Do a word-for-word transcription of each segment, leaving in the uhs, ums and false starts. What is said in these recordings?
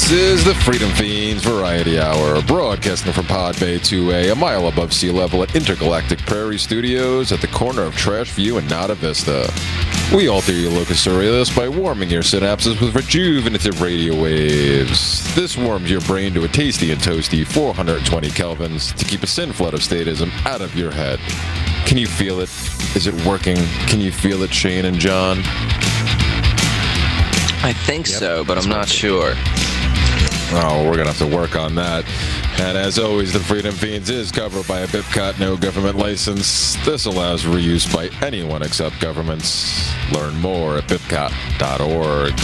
This is the Freedom Fiends Variety Hour, broadcasting from Pod Bay two A, a mile above sea level at Intergalactic Prairie Studios at the corner of Trash View and Nada Vista. We alter your locus aurelius by warming your synapses with rejuvenative radio waves. This warms your brain to a tasty and toasty four hundred twenty kelvins to keep a sin flood of statism out of your head. Can you feel it? Is it working? Can you feel it, Shane and John? I think Yep, so, but I'm not working. sure. Oh, we're going to have to work on that. And as always, the Freedom Fiends is covered by a BIPCOT no government license. This allows reuse by anyone except governments. Learn more at bipcot dot org.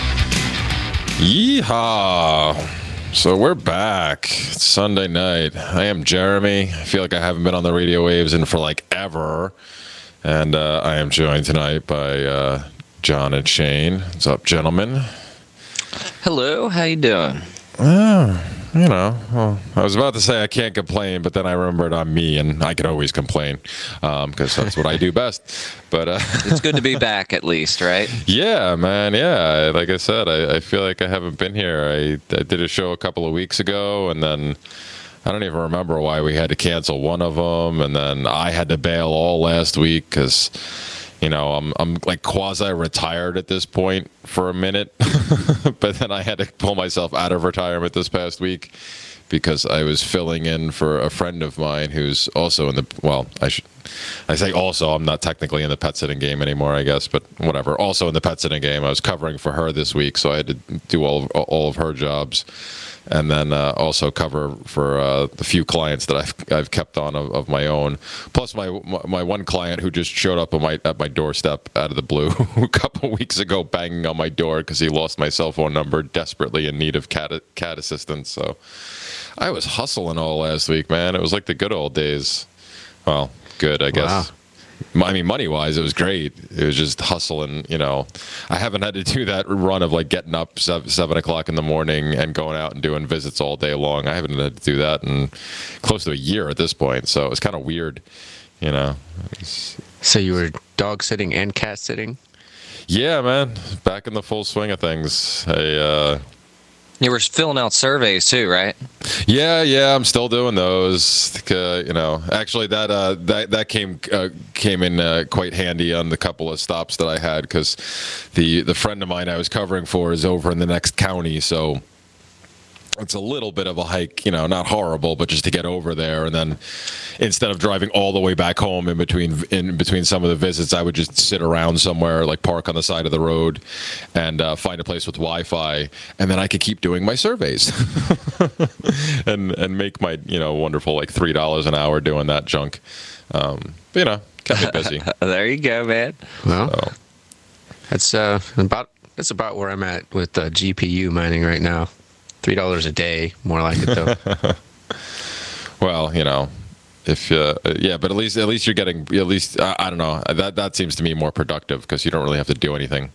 Yeehaw! So we're back. It's Sunday night. I am Jeremy. I feel like I haven't been on the radio waves in for like ever. And uh, I am joined tonight by uh, John and Shane. What's up, gentlemen? Hello, how you doing? Oh, you know, well, I was about to say I can't complain, but then I remembered I'm me, and I can always complain because um, that's what I do best. But uh, It's good to be back at least, right? yeah, man, yeah. Like I said, I, I feel like I haven't been here. I, I did a show a couple of weeks ago, and then I don't even remember why we had to cancel one of them, and then I had to bail all last week because, you know, I'm I'm like quasi-retired at this point for a minute, but then I had to pull myself out of retirement this past week because I was filling in for a friend of mine who's also in the, well, I should, I say also, I'm not technically in the pet sitting game anymore, I guess, but whatever. Also in the pet sitting game, I was covering for her this week, so I had to do all of, all of her jobs. And then uh, also cover for uh, the few clients that I've I've kept on of, of my own. Plus my my one client who just showed up at my at my doorstep out of the blue a couple weeks ago, banging on my door because he lost my cell phone number, desperately in need of cat cat assistance. So I was hustling all last week, man. It was like the good old days. Well, good, I guess. Wow. I mean, money-wise, it was great. It was just hustling, you know. I haven't had to do that run of, like, getting up seven, seven o'clock in the morning and going out and doing visits all day long. I haven't had to do that in close to a year at this point, so it was kind of weird, you know. It's, So you were dog sitting and cat sitting? yeah, man, back in the full swing of things. I, uh, You were filling out surveys too, right? Yeah, yeah, I'm still doing those. Uh, you know, actually, that uh, that that came uh, came in uh, quite handy on the couple of stops that I had because the the friend of mine I was covering for is over in the next county, so it's a little bit of a hike. You know, not horrible, but just to get over there, and then instead of driving all the way back home in between in between some of the visits, I would just sit around somewhere, like park on the side of the road, and uh, find a place with Wi-Fi, and then I could keep doing my surveys, and and make my you know wonderful like three dollars an hour doing that junk. Um, but, you know, kept me busy. There you go, man. Well, So, that's uh, about that's about where I'm at with uh, G P U mining right now. Three dollars a day, more like it though. well, you know. If uh, yeah, but at least at least you're getting at least uh, I don't know that that seems to me more productive because you don't really have to do anything.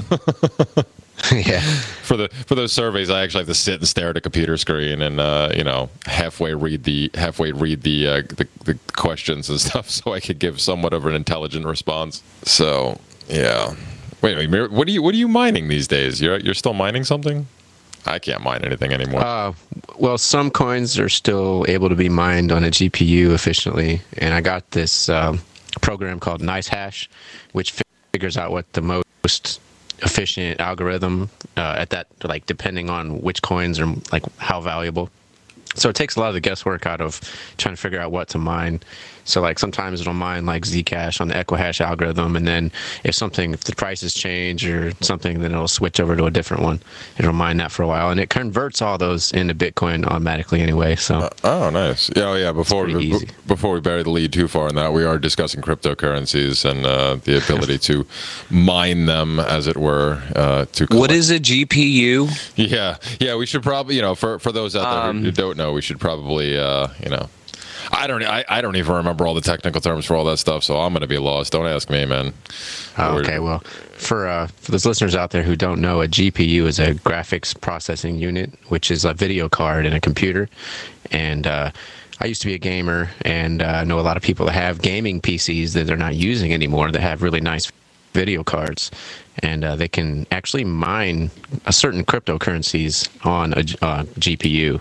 Yeah. For the for those surveys, I actually have to sit and stare at a computer screen and uh, you know halfway read the halfway read the, uh, the the questions and stuff, so I could give somewhat of an intelligent response. So yeah, wait, wait, what are you what are you mining these days? You're you're still mining something? I can't mine anything anymore. Uh, well, some coins are still able to be mined on a G P U efficiently, and I got this um, program called NiceHash, which figures out what the most efficient algorithm uh, at that, like depending on which coins are like how valuable. So it takes a lot of the guesswork out of trying to figure out what to mine. So like sometimes it'll mine like Zcash on the Equihash algorithm, and then if something, if the prices change or something, then it'll switch over to a different one. It'll mine that for a while, and it converts all those into Bitcoin automatically anyway. So Uh, oh, nice. Yeah, oh, yeah. Before It's pretty we, easy. before we bury the lead too far in that, we are discussing cryptocurrencies and uh, the ability to mine them, as it were. Uh, to What collect- is a G P U? Yeah, yeah. We should probably, you know, for for those out there Um, who don't know, we should probably, uh, you know. I don't. I, I don't even remember all the technical terms for all that stuff, so I'm going to be lost. Don't ask me, man. Oh, We're- okay, well, for uh, for those listeners out there who don't know, a G P U is a graphics processing unit, which is a video card in a computer. And uh, I used to be a gamer, and uh, I know a lot of people that have gaming P Cs that they're not using anymore that have really nice video cards, and uh, they can actually mine a certain cryptocurrencies on a uh, G P U.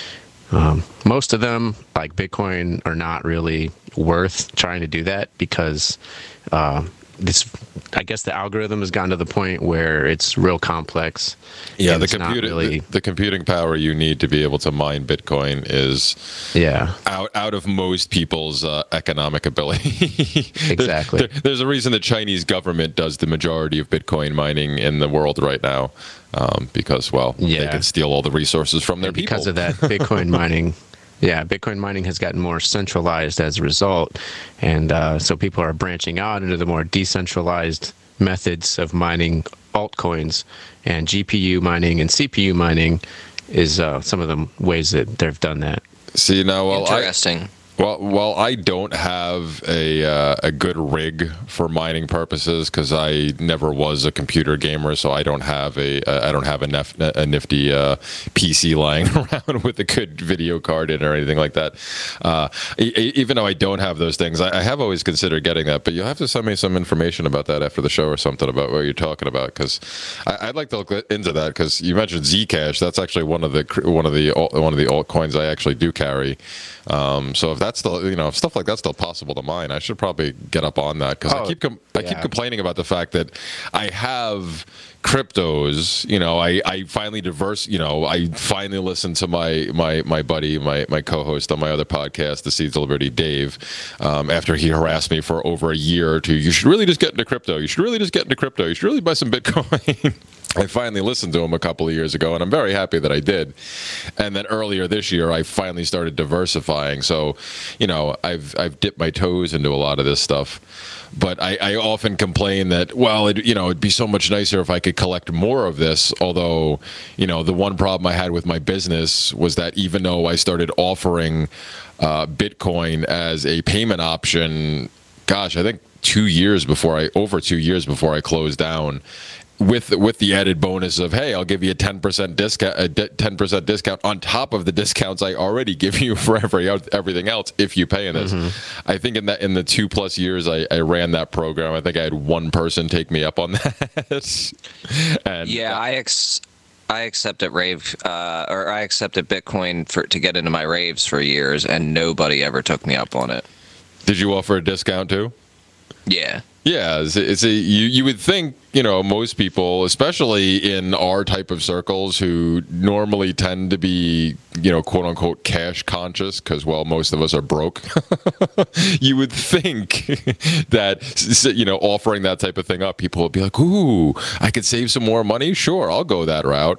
Um, most of them, like Bitcoin, are not really worth trying to do that because uh, this, I guess, the algorithm has gotten to the point where it's real complex. Yeah, and the it's not computer, really, the, the computing power you need to be able to mine Bitcoin is yeah, out out of most people's uh, economic ability. Exactly. There, there, there's a reason the Chinese government does the majority of Bitcoin mining in the world right now, um, because well, they Yeah. can steal all the resources from their And people. because of that, Bitcoin mining, yeah, Bitcoin mining has gotten more centralized as a result, and uh, so people are branching out into the more decentralized methods of mining altcoins, and G P U mining and C P U mining is uh, some of the ways that they've done that. See now, well, I, Interesting. Well, well, I don't have a uh, a good rig for mining purposes because I never was a computer gamer, so I don't have a I don't have a, nef- a nifty uh, P C lying around with a good video card in or anything like that. Uh, e- even though I don't have those things, I, I have always considered getting that. But you'll have to send me some information about that after the show or something about what you're talking about, because I'd like to look into that. Because you mentioned Zcash, that's actually one of the one of the one of the altcoins I actually do carry. Um, so if that's still, you know, if stuff like that's still possible to mine, I should probably get up on that because Oh, I keep com- I keep yeah. complaining about the fact that I have cryptos. You know, I, I finally diverse. You know, I finally listened to my my my buddy, my my co-host on my other podcast, The Seeds of Liberty, Dave, um, after he harassed me for over a year or two. You should really just get into crypto. You should really just get into crypto. You should really buy some Bitcoin. I finally listened to him a couple of years ago, and I'm very happy that I did. And then earlier this year, I finally started diversifying. So, you know, I've I've dipped my toes into a lot of this stuff. But I, I often complain that, well, it, you know, it'd be so much nicer if I could collect more of this. Although, you know, the one problem I had with my business was that even though I started offering uh, Bitcoin as a payment option, gosh, I think two years before I, over two years before I closed down, with with the added bonus of, hey, I'll give you a ten percent discount, a ten percent discount on top of the discounts I already give you for every everything else if you pay in this. Mm-hmm. I think in that in the two plus years I, I ran that program, I think I had one person take me up on that. and Yeah, I ex I accepted rave uh, or I accepted Bitcoin for to get into my raves for years, and nobody ever took me up on it. Did you offer a discount too? Yeah. Yeah, it's a, it's a you, you would think, you know, most people, especially in our type of circles who normally tend to be, you know, quote unquote cash conscious because, well, most of us are broke. You would think that, you know, offering that type of thing up, people would be like, ooh, I could save some more money. Sure, I'll go that route.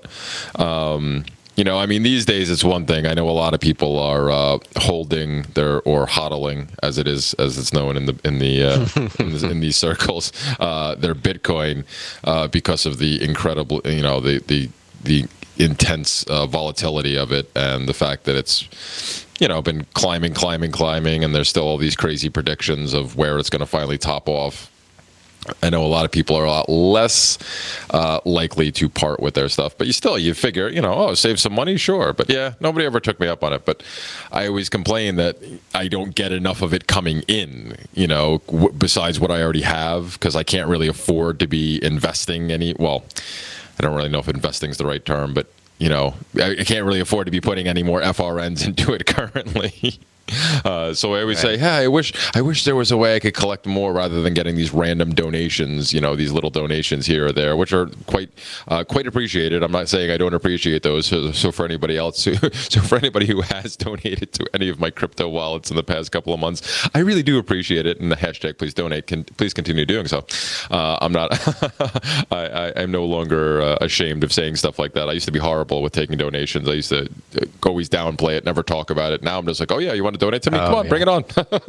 Um, You know, I mean, these days it's one thing. I know a lot of people are uh, holding their or hodling, as it is, as it's known in the in the uh, in, the, in these circles, uh, their Bitcoin uh, because of the incredible, you know, the the the intense uh, volatility of it and the fact that it's, you know, been climbing, climbing, climbing, and there's still all these crazy predictions of where it's going to finally top off. I know a lot of people are a lot less uh, likely to part with their stuff, but you still, you figure, you know, oh, save some money, sure. But yeah, nobody ever took me up on it. But I always complain that I don't get enough of it coming in, you know, w- besides what I already have, because I can't really afford to be investing any, well, I don't really know if investing is the right term, but, you know, I can't really afford to be putting any more F R Ns into it currently. Uh, so I always Right. say, hey, I wish I wish there was a way I could collect more rather than getting these random donations, you know, these little donations here or there, which are quite uh, quite appreciated. I'm not saying I don't appreciate those. So, so for anybody else, who, so for anybody who has donated to any of my crypto wallets in the past couple of months, I really do appreciate it. And the hashtag please donate can please continue doing so. Uh, I'm not I, I, I'm no longer uh, ashamed of saying stuff like that. I used to be horrible with taking donations. I used to always downplay it, never talk about it. Now I'm just like, oh yeah, you want to donate to me? Oh, Come on, yeah. bring it on.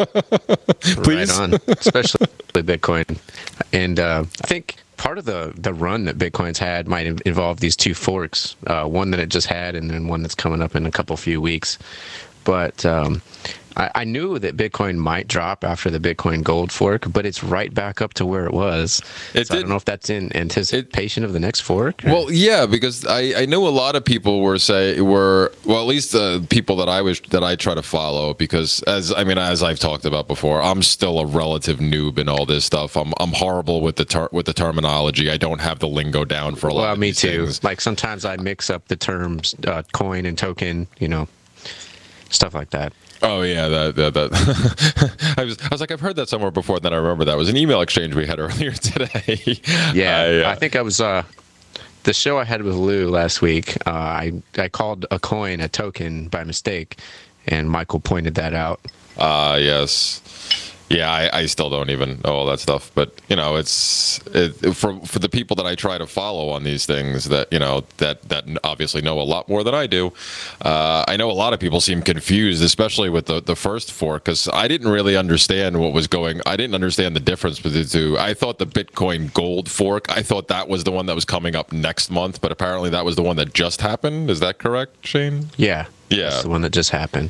Please. Right on, especially Bitcoin. And uh, I think part of the, the run that Bitcoin's had might in- involve these two forks, uh, one that it just had and then one that's coming up in a couple few weeks. But um, I, I knew that Bitcoin might drop after the Bitcoin Gold fork, but it's right back up to where it was. It so I did- don't know if that's in anticipation of the next fork. or- Well, yeah, because I, I know a lot of people were say were well, at least the people that I was that I try to follow, because as I mean as I've talked about before, I'm still a relative noob in all this stuff. I'm I'm horrible with the ter- with the terminology. I don't have the lingo down for a lot. well, of me these too. things. Like sometimes I mix up the terms uh, coin and token, you know, stuff like that. Oh yeah, that that, that. I was I was like I've heard that somewhere before. Then I remember that was an email exchange we had earlier today. Yeah, I, uh, I think I was uh, the show I had with Lou last week. Uh, I I called a coin a token by mistake, and Michael pointed that out. Uh, yes. Yeah, I, I still don't even know all that stuff, but you know, it's it, for for the people that I try to follow on these things that you know that that obviously know a lot more than I do. Uh, I know a lot of people seem confused, especially with the the first fork, because I didn't really understand what was going. I didn't understand the difference between the two. I thought the Bitcoin Gold fork, I thought that was the one that was coming up next month, but apparently that was the one that just happened. Is that correct, Shane? Yeah, Yeah. that's the one that just happened.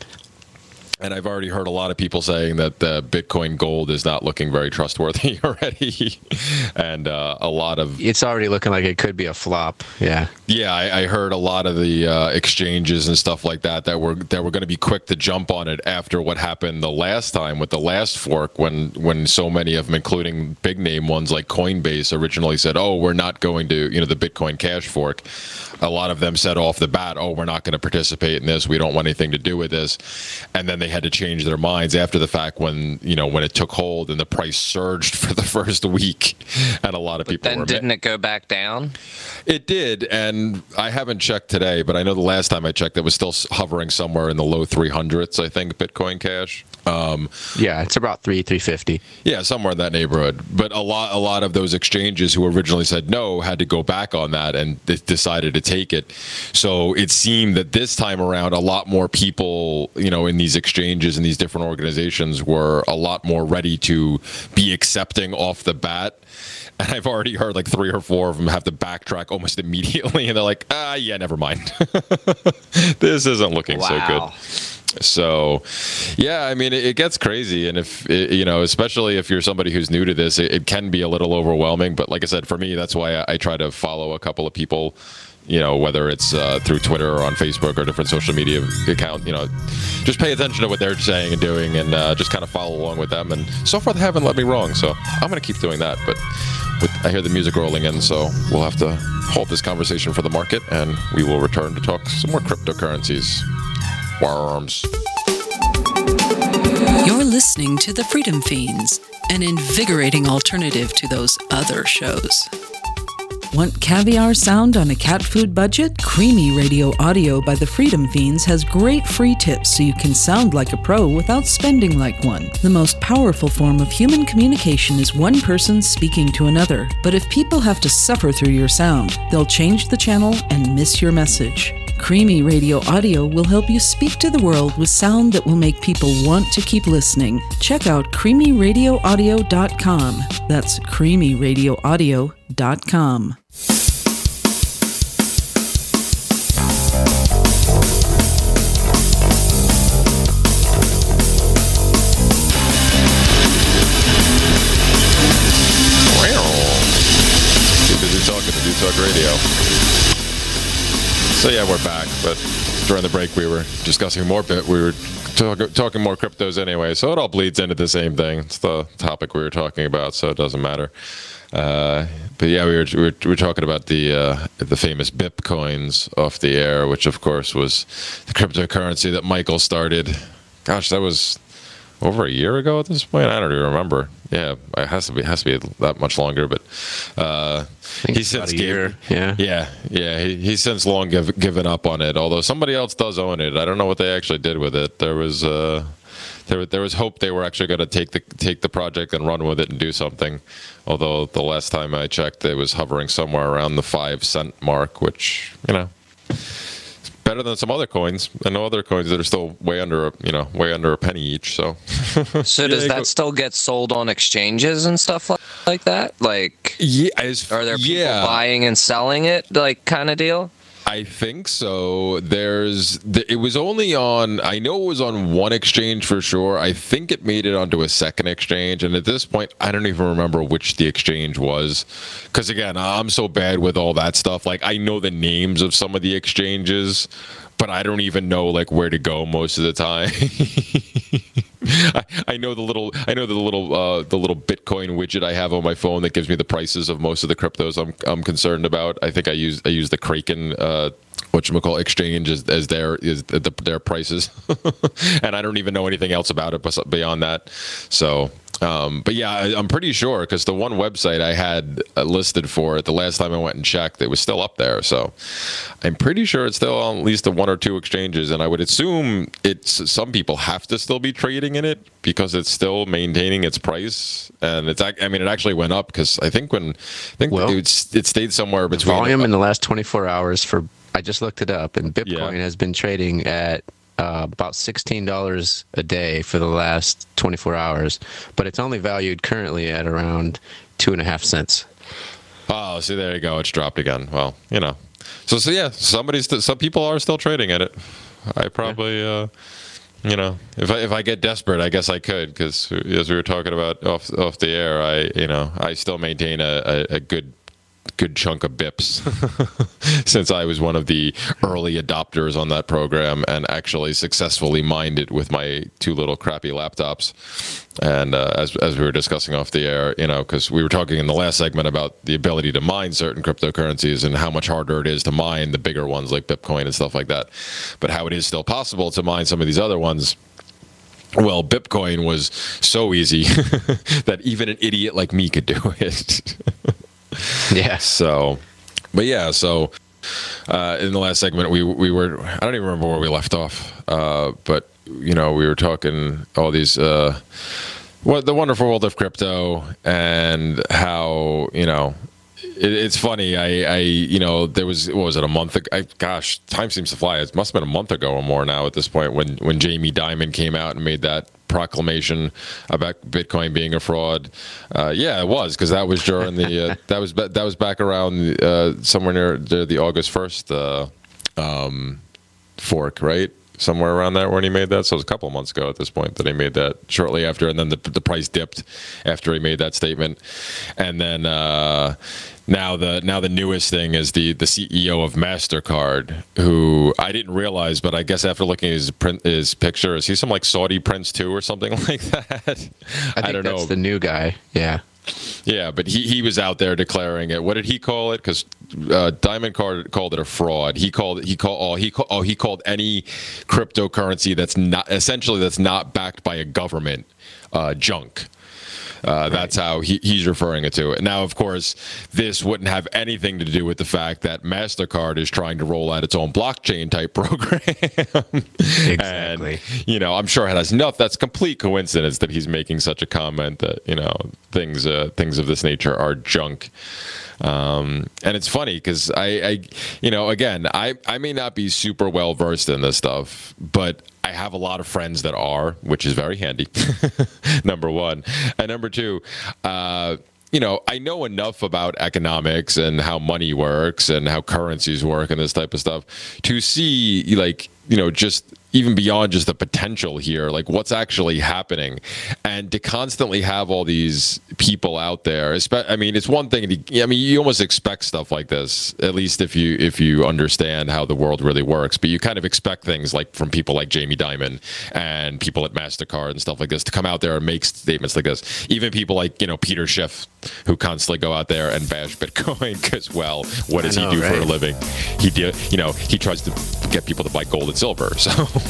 And I've already heard a lot of people saying that the Bitcoin Gold is not looking very trustworthy already, and uh, a lot of It's already looking like it could be a flop. Yeah. yeah, I, I heard a lot of the uh, exchanges and stuff like that that were that were going to be quick to jump on it after what happened the last time with the last fork, when when so many of them, including big name ones like Coinbase, originally said, "Oh, we're not going to," you know, the Bitcoin Cash fork. A lot of them said off the bat, "Oh, we're not going to participate in this. We don't want anything to do with this," and then they had to change their minds after the fact when you know when it took hold and the price surged for the first week, and a lot of people Then were didn't it go back down? It did, and I haven't checked today, but I know the last time I checked, it was still hovering somewhere in the low three hundreds. I think Bitcoin Cash. Um, Yeah, it's about three, three fifty. yeah, somewhere in that neighborhood. But a lot, a lot of those exchanges who originally said no had to go back on that and they decided to take it. So it seemed that this time around, a lot more people, you know, in these exchanges and these different organizations were a lot more ready to be accepting off the bat. And I've already heard like three or four of them have to backtrack almost immediately, and they're like, ah, yeah, never mind. This isn't looking so good. Wow. So, yeah, I mean, it, it gets crazy. And if, it, you know, especially if you're somebody who's new to this, it, it can be a little overwhelming. But like I said, for me, that's why I, I try to follow a couple of people, you know, whether it's uh, through Twitter or on Facebook or different social media account, you know, just pay attention to what they're saying and doing and uh, just kind of follow along with them. And so far, they haven't let me wrong. So I'm going to keep doing that. But with, I hear the music rolling in, so we'll have to hold this conversation for the market and we will return to talk some more cryptocurrencies. Worms. You're listening to The Freedom Fiends, an invigorating alternative to those other shows. Want caviar sound on a cat food budget? Creamy Radio Audio by The Freedom Fiends has great free tips so you can sound like a pro without spending like one. The most powerful form of human communication is one person speaking to another. But if people have to suffer through your sound, they'll change the channel and miss your message. Creamy Radio Audio will help you speak to the world with sound that will make people want to keep listening. Check out creamy radio audio dot com. That's creamy radio audio dot com. Too busy talking to Do Talk Radio. So yeah, we're back. But during the break, we were discussing more bit. We were talk, talking more cryptos anyway, so it all bleeds into the same thing. It's the topic we were talking about, so it doesn't matter. Uh, but yeah, we were, we were we were talking about the uh, the famous B I P coins off the air, which of course was the cryptocurrency that Michael started. Gosh, that was over a year ago at this point. I don't even remember. Yeah, it has to be has to be that much longer. But uh, think he's it's about since a year, gave- yeah. yeah, yeah. He, he's since long give, given up on it. Although somebody else does own it. I don't know what they actually did with it. There was uh, there there was hope they were actually going to take the take the project and run with it and do something. Although the last time I checked, it was hovering somewhere around the five cent mark, which you know. Better than some other coins. I know other coins that are still way under, a, you know, way under a penny each. So, So does Yeah, that go- still get sold on exchanges and stuff like, like that? Like, yeah, as, are there people yeah. buying and selling it, like kind of deal? I think so. There's, it was only on, I know it was on one exchange for sure. I think it made it onto a second exchange. And at this point, I don't even remember which the exchange was. Because again, I'm so bad with all that stuff. Like, I know the names of some of the exchanges, but I don't even know like where to go most of the time. I, I know the little, I know the little, uh, the little Bitcoin widget I have on my phone that gives me the prices of most of the cryptos I'm, I'm concerned about. I think I use, I use the Kraken, uh, whatchamacallit exchange as, as their, is the, their prices, and I don't even know anything else about it beyond that. So. Um, but yeah, I, I'm pretty sure because the one website I had listed for it, the last time I went and checked, it was still up there. So I'm pretty sure it's still on at least the one or two exchanges. And I would assume it's some people have to still be trading in it because it's still maintaining its price. And it's, I mean, it actually went up because I think when, I think well, it, it stayed somewhere between. Volume uh, in the last twenty-four hours for, I just looked it up, and Bitcoin yeah. has been trading at Uh, about sixteen dollars a day for the last twenty-four hours, but it's only valued currently at around two and a half cents. Oh, see, there you go. It's dropped again. Well, you know, so so yeah, somebody's st- some people are still trading at it. I probably, yeah. uh, you know, if I if I get desperate, I guess I could, because as we were talking about off off the air, I you know I still maintain a, a, a good. good chunk of B I Ps since I was one of the early adopters on that program and actually successfully mined it with my two little crappy laptops. And uh, as as we were discussing off the air, you know, because we were talking in the last segment about the ability to mine certain cryptocurrencies and how much harder it is to mine the bigger ones like Bitcoin and stuff like that, but how it is still possible to mine some of these other ones. Well, Bitcoin was so easy that even an idiot like me could do it. Yeah. So, but yeah, so uh, in the last segment, we we were, I don't even remember where we left off, uh, but, you know, we were talking all these, uh, what the wonderful world of crypto and how, you know, it, it's funny. I, I, you know, there was, what was it, a month ago? I, gosh, time seems to fly. It must have been a month ago or more now at this point when, when Jamie Dimon came out and made that proclamation about Bitcoin being a fraud. Uh, yeah, it was, because that was during the uh, that was that was back around uh, somewhere near the, the August first uh, um, fork, right? Somewhere around there when he made that. So it was a couple of months ago at this point that he made that. Shortly after, and then the the price dipped after he made that statement, and then. Uh, Now the now the newest thing is the, the C E O of MasterCard, who I didn't realize, but I guess after looking at his print, his picture, is he some like Saudi prince too or something like that? I, think I don't that's know. The new guy. Yeah. Yeah, but he, he was out there declaring it. What did he call it? Because uh, Dimon called, called it a fraud. He called he called oh he call, oh he called any cryptocurrency that's not essentially that's not backed by a government uh, junk. Uh, right. That's how he, he's referring it to it. Now, of course, this wouldn't have anything to do with the fact that MasterCard is trying to roll out its own blockchain type program. Exactly. And, you know, I'm sure it has enough. That's complete coincidence that he's making such a comment that, you know, things uh, things of this nature are junk. Um, and it's funny because I, I, you know, again, I, I may not be super well versed in this stuff, but I have a lot of friends that are, which is very handy. Number one. And number two, uh, you know, I know enough about economics and how money works and how currencies work and this type of stuff to see, like, you know, just even beyond just the potential here, like what's actually happening, and to constantly have all these people out there. I mean, it's one thing to, I mean, you almost expect stuff like this, at least if you if you understand how the world really works. But you kind of expect things like from people like Jamie Dimon and people at MasterCard and stuff like this to come out there and make statements like this. Even people like, you know, Peter Schiff, who constantly go out there and bash Bitcoin because, well, what does know, he do right? for a living? He do, you know, he tries to get people to buy gold and silver. So.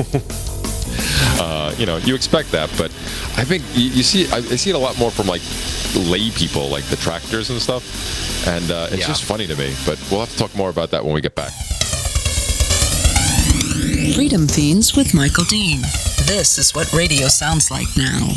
Uh, you know, you expect that, but I think you, you see, I, I see it a lot more from like lay people, like the tractors and stuff, and uh, it's yeah. just funny to me. But we'll have to talk more about that when we get back. Freedom Fiends with Michael Dean. This is what radio sounds like now.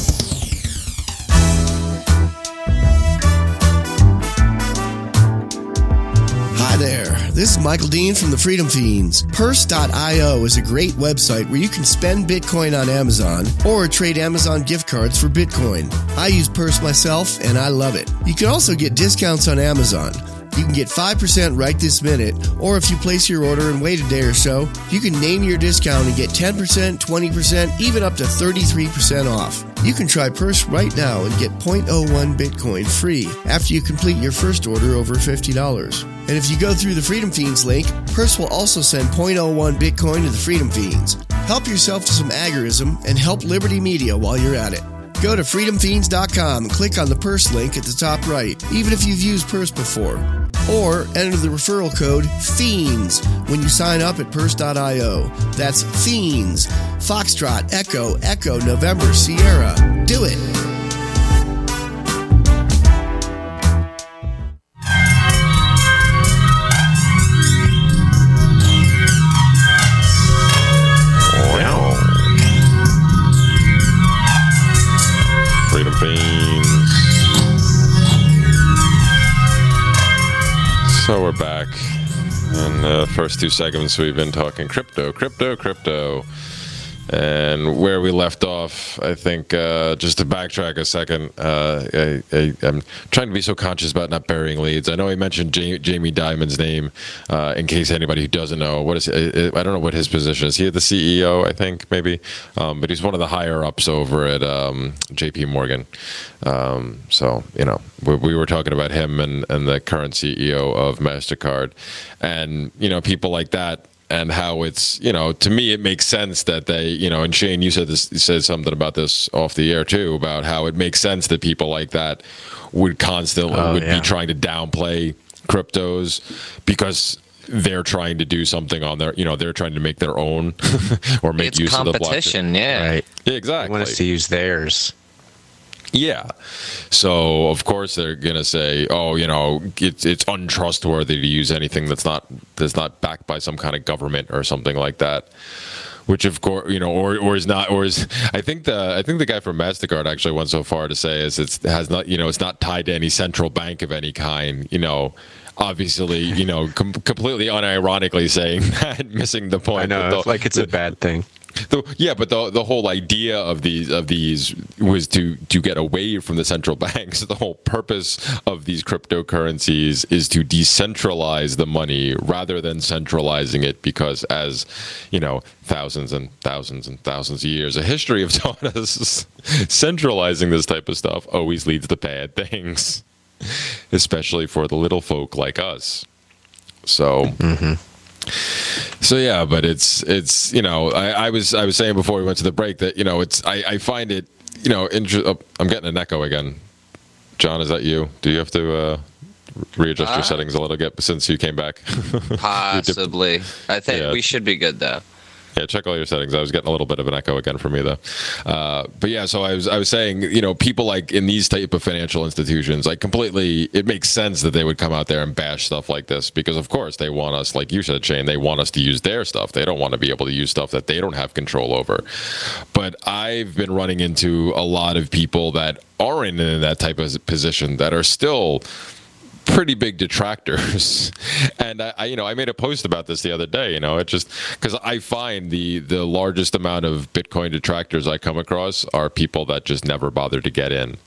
Hi there, this is Michael Dean from the Freedom Fiends. Purse dot io is a great website where you can spend Bitcoin on Amazon or trade Amazon gift cards for Bitcoin. I use Purse myself and I love it. You can also get discounts on Amazon. You can get five percent right this minute, or if you place your order and wait a day or so, you can name your discount and get ten percent, twenty percent, even up to thirty-three percent off. You can try Purse right now and get zero point zero one Bitcoin free after you complete your first order over fifty dollars. And if you go through the Freedom Fiends link, Purse will also send zero point zero one Bitcoin to the Freedom Fiends. Help yourself to some agorism and help Liberty Media while you're at it. Go to freedom fiends dot com and click on the Purse link at the top right, even if you've used Purse before. Or enter the referral code FIENDS when you sign up at purse dot io. That's FIENDS. Foxtrot, Echo, Echo, November, Sierra. Do it. Freedom Fiends. So we're back. In the first two segments, we've been talking crypto, crypto, crypto. And where we left off, I think, uh, just to backtrack a second, uh, I, I, I'm trying to be so conscious about not burying leads. I know I mentioned Jamie, Jamie Dimon's name, uh, in case anybody who doesn't know. What is I, I don't know what his position is. He the C E O, I think, maybe, um, but he's one of the higher ups over at um, J P Morgan. Um, so you know, we, we were talking about him and, and the current C E O of MasterCard, and you know, people like that. And how it's, you know, to me, it makes sense that they, you know, and Shane, you said this, you said something about this off the air too, about how it makes sense that people like that would constantly oh, would yeah. be trying to downplay cryptos because they're trying to do something on their, you know, they're trying to make their own or make it's use of the blockchain. competition, yeah. Right. Yeah, exactly. They want us to use theirs. Yeah. So, of course, they're going to say, oh, you know, it's it's untrustworthy to use anything that's not that's not backed by some kind of government or something like that. Which, of course, you know, or or is not, or is, I think the I think the guy from MasterCard actually went so far to say is it's has not, you know, it's not tied to any central bank of any kind, you know. Obviously, you know, com- completely unironically saying that, missing the point. I know, the, it's like it's the, a bad thing. The, yeah, but the the whole idea of these of these was to to get away from the central banks. The whole purpose of these cryptocurrencies is to decentralize the money rather than centralizing it, because, as you know, thousands and thousands and thousands of years of history have taught us, centralizing this type of stuff always leads to bad things, especially for the little folk like us. So. Mm-hmm. So yeah, but it's it's you know I, I was I was saying before we went to the break that you know it's I, I find it you know inter- oh, I'm getting an echo again. John, is that you? Do you have to uh, readjust uh, your settings a little bit since you came back? Possibly. I think yeah. we should be good though. Yeah, check all your settings. I was getting a little bit of an echo again for me, though. Uh, but yeah, so I was I was saying, you know, people like in these type of financial institutions, like completely, it makes sense that they would come out there and bash stuff like this because, of course, they want us, like you said, Shane, they want us to use their stuff. They don't want to be able to use stuff that they don't have control over. But I've been running into a lot of people that aren't in that type of position that are still pretty big detractors. And I, I you know I made a post about this the other day. You know it just because I find the the largest amount of Bitcoin detractors I come across are people that just never bother to get in.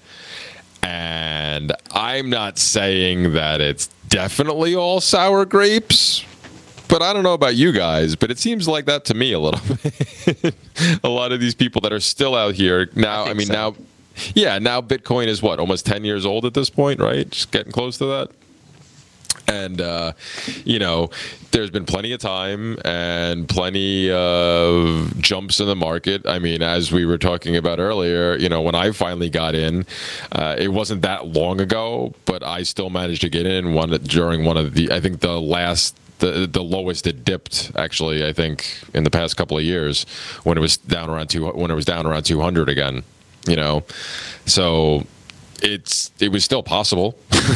And I'm not saying that it's definitely all sour grapes, but I don't know about you guys, but it seems like that to me a little bit. A lot of these people that are still out here now, I, I mean so. now Yeah, now Bitcoin is what, almost ten years old at this point, right? Just getting close to that. And, uh, you know, there's been plenty of time and plenty of jumps in the market. I mean, as we were talking about earlier, you know, when I finally got in, uh, it wasn't that long ago, but I still managed to get in one during one of the, I think the last, The, the lowest it dipped, actually, I think, in the past couple of years when it was down around two, when it was down around two hundred again. You know, so it's it was still possible.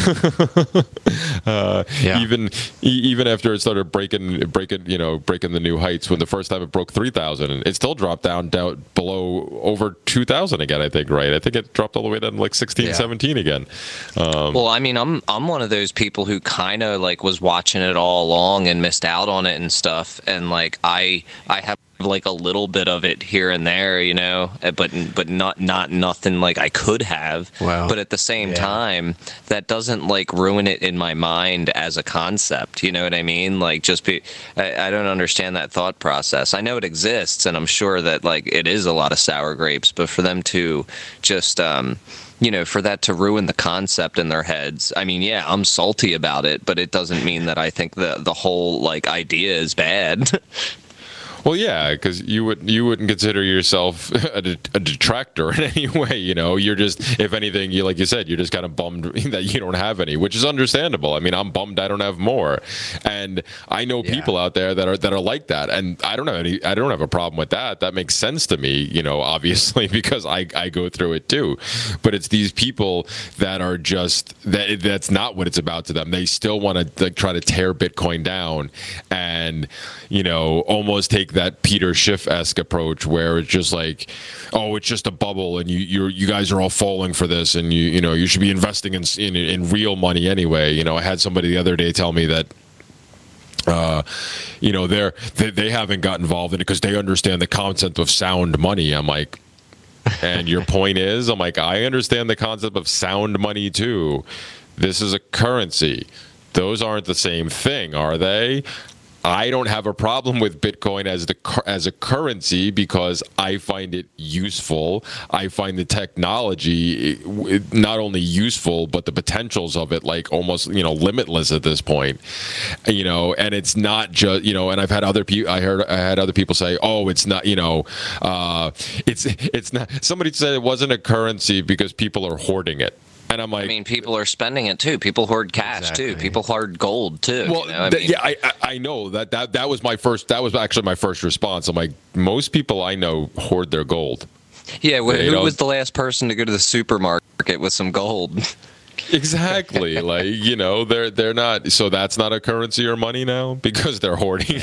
uh, yeah. Even even after it started breaking breaking you know breaking the new heights, when the first time it broke three thousand, it still dropped down down below over two thousand again. I think right. I think it dropped all the way down to like sixteen, yeah. seventeen again. Um, well, I mean, I'm I'm one of those people who kind of like was watching it all along and missed out on it and stuff, and like I I have like a little bit of it here and there, you know, but but not not nothing like I could have. Wow. But at the same Yeah. time, that doesn't like ruin it in my mind as a concept. You know what I mean? Like, just be, I, I don't understand that thought process. I know it exists, and I'm sure that like it is a lot of sour grapes, but for them to just, um, you know, for that to ruin the concept in their heads. I mean, yeah, I'm salty about it, but it doesn't mean that I think the the whole like idea is bad. Well, yeah, because you would you wouldn't consider yourself a, de- a detractor in any way. You know, you're just, if anything, you like you said, you're just kind of bummed that you don't have any, which is understandable. I mean, I'm bummed I don't have more, and I know Yeah. people out there that are that are like that, and I don't have any. I don't have a problem with that. That makes sense to me. You know, obviously because I I go through it too, but it's these people that are just that that's not what it's about to them. They still want to like try to tear Bitcoin down, and you know, almost take that Peter Schiff-esque approach where it's just like, oh, it's just a bubble, and you you're, you guys are all falling for this, and you you know you should be investing in in, in real money anyway. You know, I had somebody the other day tell me that. Uh, you know, they're they, they haven't got involved in it because they understand the concept of sound money. I'm like, and your point is, I'm like, I understand the concept of sound money too. This is a currency. Those aren't the same thing, are they? I don't have a problem with Bitcoin as the as a currency because I find it useful. I find the technology not only useful, but the potentials of it like almost, you know, limitless at this point. You know, and it's not just, you know, and I've had other people. I heard I had other people say, "Oh, it's not, you know, uh, it's it's not." Somebody said it wasn't a currency because people are hoarding it. And I'm like, I mean, people are spending it too. People hoard cash Exactly. too. People hoard gold too. well, you know? I th- mean, yeah, I, I I know that, that that was my first. That was actually my first response. I'm like, most people I know hoard their gold. yeah. Wh- They who don't- was the last person to go to the supermarket with some gold? Exactly. Like, you know, they're they're not, so that's not a currency or money now because they're hoarding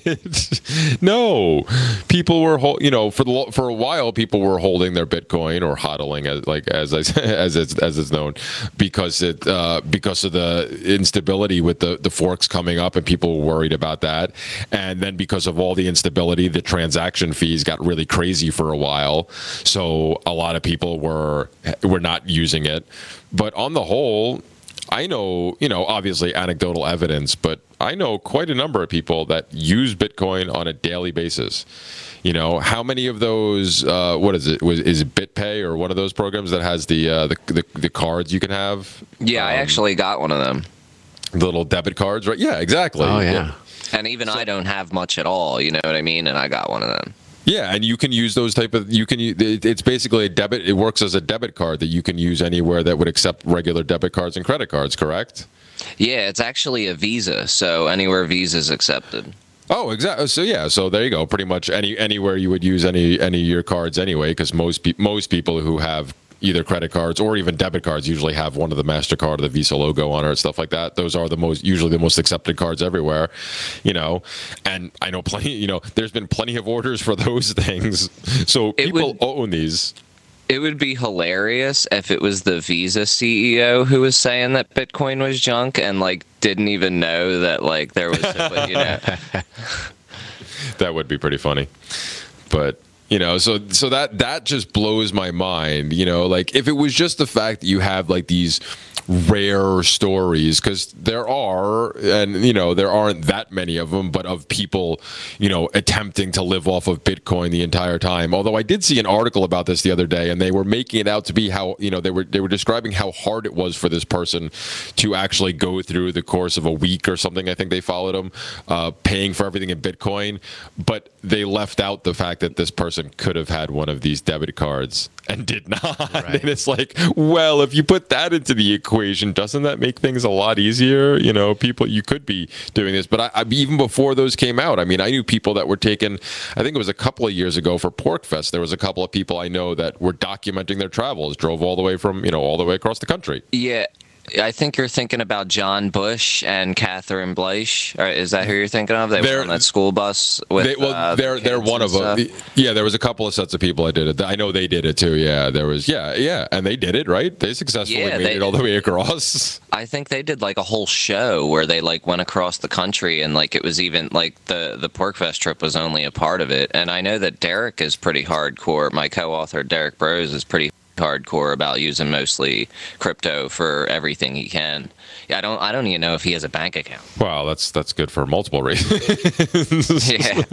it. No, people were hol- you know, for the for a while people were holding their Bitcoin or hodling, as like as I as it's as it's known, because it uh, because of the instability with the the forks coming up, and people were worried about that. And then because of all the instability, the transaction fees got really crazy for a while. So a lot of people were were not using it. But on the whole, I know, you know, obviously anecdotal evidence, but I know quite a number of people that use Bitcoin on a daily basis. You know, how many of those, uh, what is it, was is it BitPay or one of those programs that has the uh, the, the the cards you can have? Yeah, I Um, actually got one of them. the little debit cards, right? Yeah, exactly. Oh yeah. And even I don't have much at all, you know what I mean? And I got one of them. Yeah, and you can use those type of you can u- it- it's basically a debit. It works as a debit card that you can use anywhere that would accept regular debit cards and credit cards. Correct? Yeah, it's actually a Visa, so anywhere Visa's accepted. Oh, exactly. So yeah, so there you go. Pretty much any anywhere you would use any any of your cards anyway, because most pe- most people who have either credit cards or even debit cards usually have one of the MasterCard or the Visa logo on it and stuff like that. Those are the most usually the most accepted cards everywhere, you know. And I know plenty, you know, there's been plenty of orders for those things. So It people would- own these. It would be hilarious if it was the Visa C E O who was saying that Bitcoin was junk and like didn't even know that like there was, you know. That would be pretty funny. But you know, so so that that just blows my mind. You know, like if it was just the fact that you have like these rare stories, because there are, and you know, there aren't that many of them, but of people, you know, attempting to live off of Bitcoin the entire time. Although I did see an article about this the other day, and they were making it out to be how, you know, they were they were describing how hard it was for this person to actually go through the course of a week or something. I think they followed him, uh, paying for everything in Bitcoin, but they left out the fact that this person could have had one of these debit cards and did not. Right. And it's like, well, if you put that into the equation, doesn't that make things a lot easier? You know, people, you could be doing this. But I, I, even before those came out, I mean, I knew people that were taken, I think it was a couple of years ago for PorkFest, there was a couple of people I know that were documenting their travels, drove all the way from, you know, all the way across the country. Yeah. I think you're thinking about John Bush and Catherine Bleich. Or is that who you're thinking of? They They're- were on that school bus with. They, well, uh, the they're they're kids one and of them. stuff. Yeah, there was a couple of sets of people that did it. I know they did it too. Yeah, there was. Yeah, yeah, and they did it right. They successfully Yeah, made they- it all the way across. I think they did like a whole show where they like went across the country, and like it was even like the the PorcFest trip was only a part of it. And I know that Derek is pretty hardcore. My co-author Derek Bros is pretty hardcore about using mostly crypto for everything he can. Yeah, I don't I don't even know if he has a bank account. Wow, that's that's good for multiple reasons. Yeah.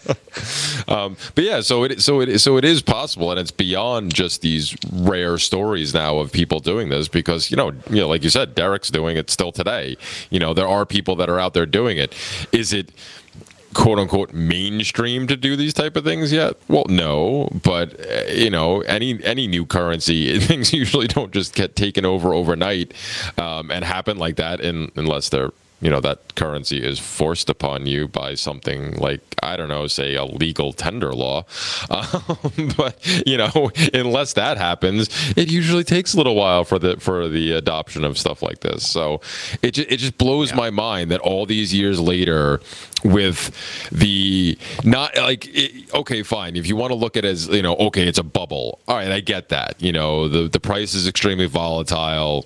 Um, but yeah, so it so it so it is possible, and it's beyond just these rare stories now of people doing this, because you know, you know, like you said, Derek's doing it still today. You know, there are people that are out there doing it. Is it quote unquote mainstream to do these type of things yet? Well, no, but uh, you know, any any new currency, things usually don't just get taken over overnight um, and happen like that, in, unless they're, you know, that currency is forced upon you by something like, I don't know, say a legal tender law. Um, but you know, unless that happens, it usually takes a little while for the for the adoption of stuff like this. So it just, it just blows Yeah. my mind that all these years later, with the not like it, okay, fine, if you want to look at it as, you know, okay, it's a bubble. All right, I get that. You know, the the price is extremely volatile.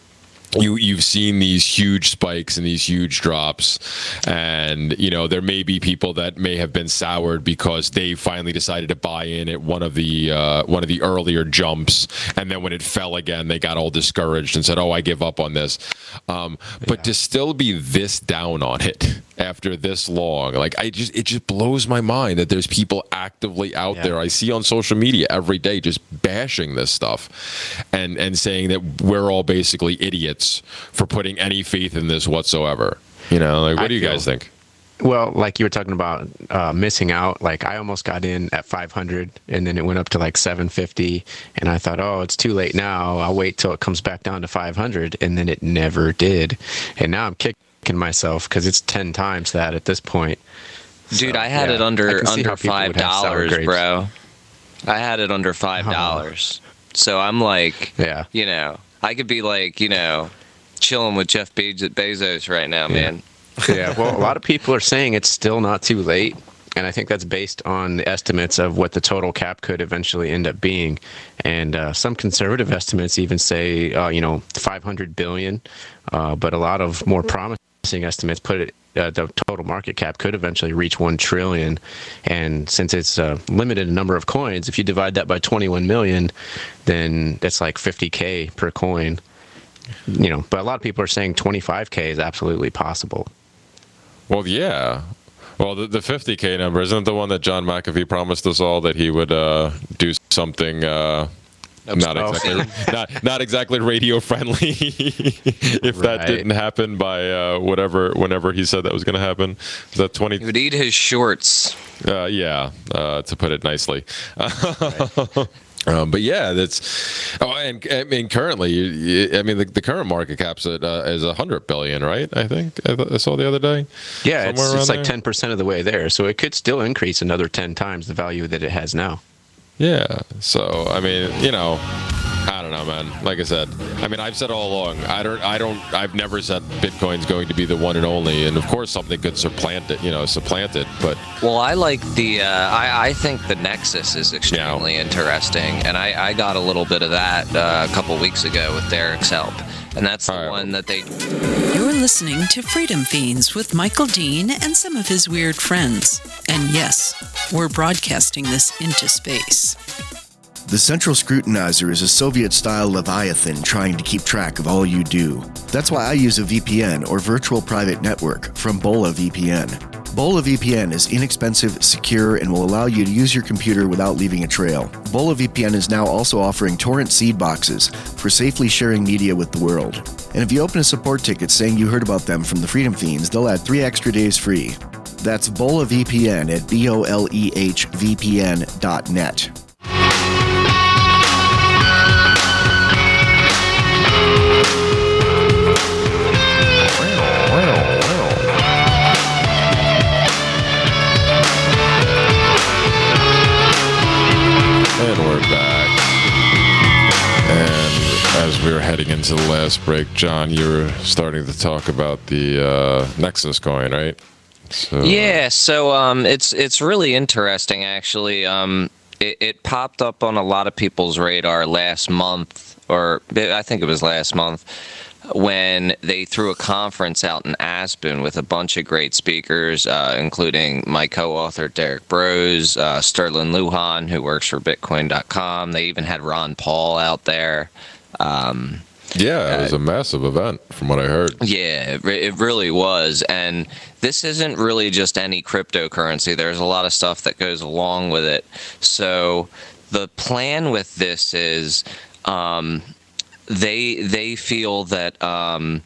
You you've seen these huge spikes and these huge drops, and you know, there may be people that may have been soured because they finally decided to buy in at one of the uh, one of the earlier jumps, and then when it fell again, they got all discouraged and said, "Oh, I give up on this." Um, but to still be this down on it after this long, like I just it just blows my mind that there's people actively out Yeah. there. I see on social media every day just bashing this stuff, and and saying that we're all basically idiots for putting any faith in this whatsoever. You know, like, what I do you feel- guys think? Well, like you were talking about uh, missing out. Like I almost got in at five hundred, and then it went up to like seven fifty, and I thought, oh, it's too late now. I'll wait till it comes back down to five hundred, and then it never did. And now I'm kicking myself because it's ten times that at this point. Dude, So, I had yeah, it I under can see how under people five would have sour dollars, grapes. bro. I had it under five dollars. So I'm like, Yeah. you know, I could be like, you know, chilling with Jeff Be- Bezos right now, man. Yeah, well, a lot of people are saying it's still not too late, and I think that's based on the estimates of what the total cap could eventually end up being. And uh, some conservative estimates even say, uh, you know, five hundred billion, uh, but a lot of more promising estimates put it. Uh, the total market cap could eventually reach one trillion, and since it's a limited number of coins, if you divide that by twenty-one million, then that's like fifty K per coin. You know, but a lot of people are saying twenty-five K is absolutely possible. Well, yeah. Well, the, the fifty K number, isn't it the one that John McAfee promised us all that he would uh, do something uh, not Oh. exactly not not exactly radio friendly if that Right. didn't happen by uh, whatever whenever he said that was going to happen? Is that twenty? He would eat his shorts. Uh, yeah, uh, to put it nicely. Um, but yeah, that's. Oh, and I mean, currently, you- you- I mean, the, the current market cap's at uh, is a hundred billion, right? I think I, th- I saw the other day. Yeah, it's, Somewhere it's around like there? ten percent of the way there, so it could still increase another ten times the value that it has now. Yeah. So I mean, you know, I don't know, man. Like I said, I mean, I've said all along, I don't, I don't, I've never said Bitcoin's going to be the one and only, and of course, something could supplant it, you know, supplant it, but Well, I like the. Uh, I I think the Nexus is extremely interesting, and I I got a little bit of that uh, a couple weeks ago with Derek's help, and that's the All right. one that they. You're listening to Freedom Fiends with Michael Dean and some of his weird friends. And yes, we're broadcasting this into space. The Central Scrutinizer is a Soviet-style Leviathan trying to keep track of all you do. That's why I use a V P N, or Virtual Private Network, from Bola V P N. Bola V P N is inexpensive, secure, and will allow you to use your computer without leaving a trail. Bola V P N is now also offering torrent seed boxes for safely sharing media with the world. And if you open a support ticket saying you heard about them from the Freedom Fiends, they'll add three extra days free. That's Bola V P N at B O L E H V P N dot net. And we're back. And as we were heading into the last break, John, you were starting to talk about the uh, Nexus coin, right? So, yeah, so um, it's it's really interesting, actually. Um, it, it popped up on a lot of people's radar last month, or I think it was last month, when they threw a conference out in Aspen with a bunch of great speakers, uh, including my co-author Derek Brose, uh, Sterling Lujan, who works for Bitcoin dot com. They even had Ron Paul out there. Um, yeah, it was a massive event from what I heard. Yeah, it, it really was. And this isn't really just any cryptocurrency. There's a lot of stuff that goes along with it. So the plan with this is um, they they feel that um,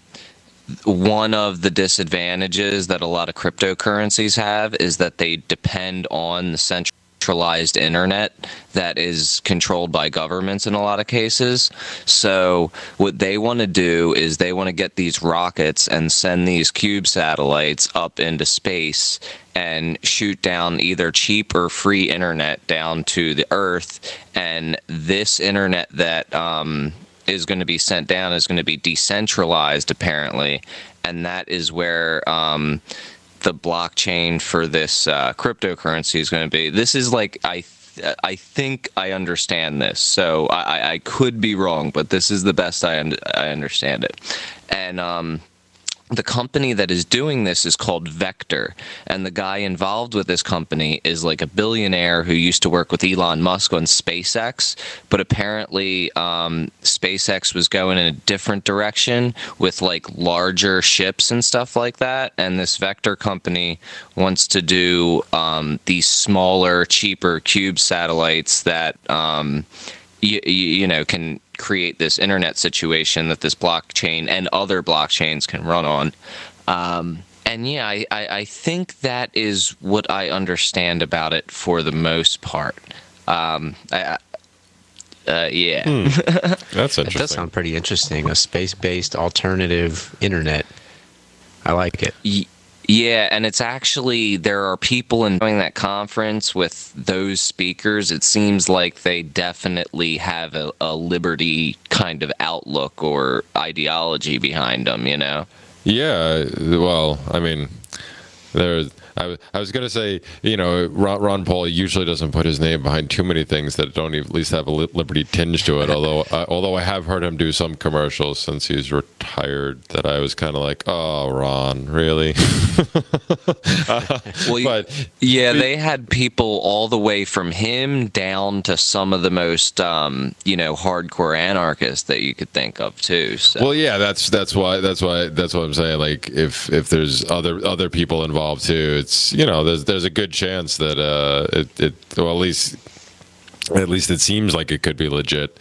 one of the disadvantages that a lot of cryptocurrencies have is that they depend on the central centralized internet that is controlled by governments in a lot of cases. So what they want to do is they want to get these rockets and send these cube satellites up into space and shoot down either cheap or free internet down to the Earth. And this internet that um, is going to be sent down is going to be decentralized, apparently. And that is where um, the blockchain for this uh, cryptocurrency is going to be. This is like, I th- I think I understand this, so I, I could be wrong, but this is the best I, un- I understand it. And um, the company that is doing this is called Vector, and the guy involved with this company is like a billionaire who used to work with Elon Musk on SpaceX, but apparently um, SpaceX was going in a different direction with like larger ships and stuff like that, and this Vector company wants to do um, these smaller, cheaper cube satellites that um, you, you know can create this internet situation that this blockchain and other blockchains can run on. Um, and yeah, I, I, I think that is what I understand about it for the most part. Um, I, uh, yeah. Hmm. That's interesting. It does sound pretty interesting. A space-based alternative internet. I like it. Y- Yeah, and it's actually, there are people enjoying that conference with those speakers. It seems like they definitely have a, a liberty kind of outlook or ideology behind them, you know? Yeah, well, I mean, there's. I, I was going to say, you know, Ron, Ron Paul usually doesn't put his name behind too many things that don't even, at least have a liberty tinge to it. Although, uh, although I have heard him do some commercials since he's retired that I was kind of like, oh, Ron, really? uh, well, but yeah, they had people all the way from him down to some of the most, um, you know, hardcore anarchists that you could think of too. So. Well, yeah, that's that's why that's why that's what I'm saying. Like, if if there's other other people involved too. It's, you know, there's there's a good chance that uh it, it well at least at least it seems like it could be legit.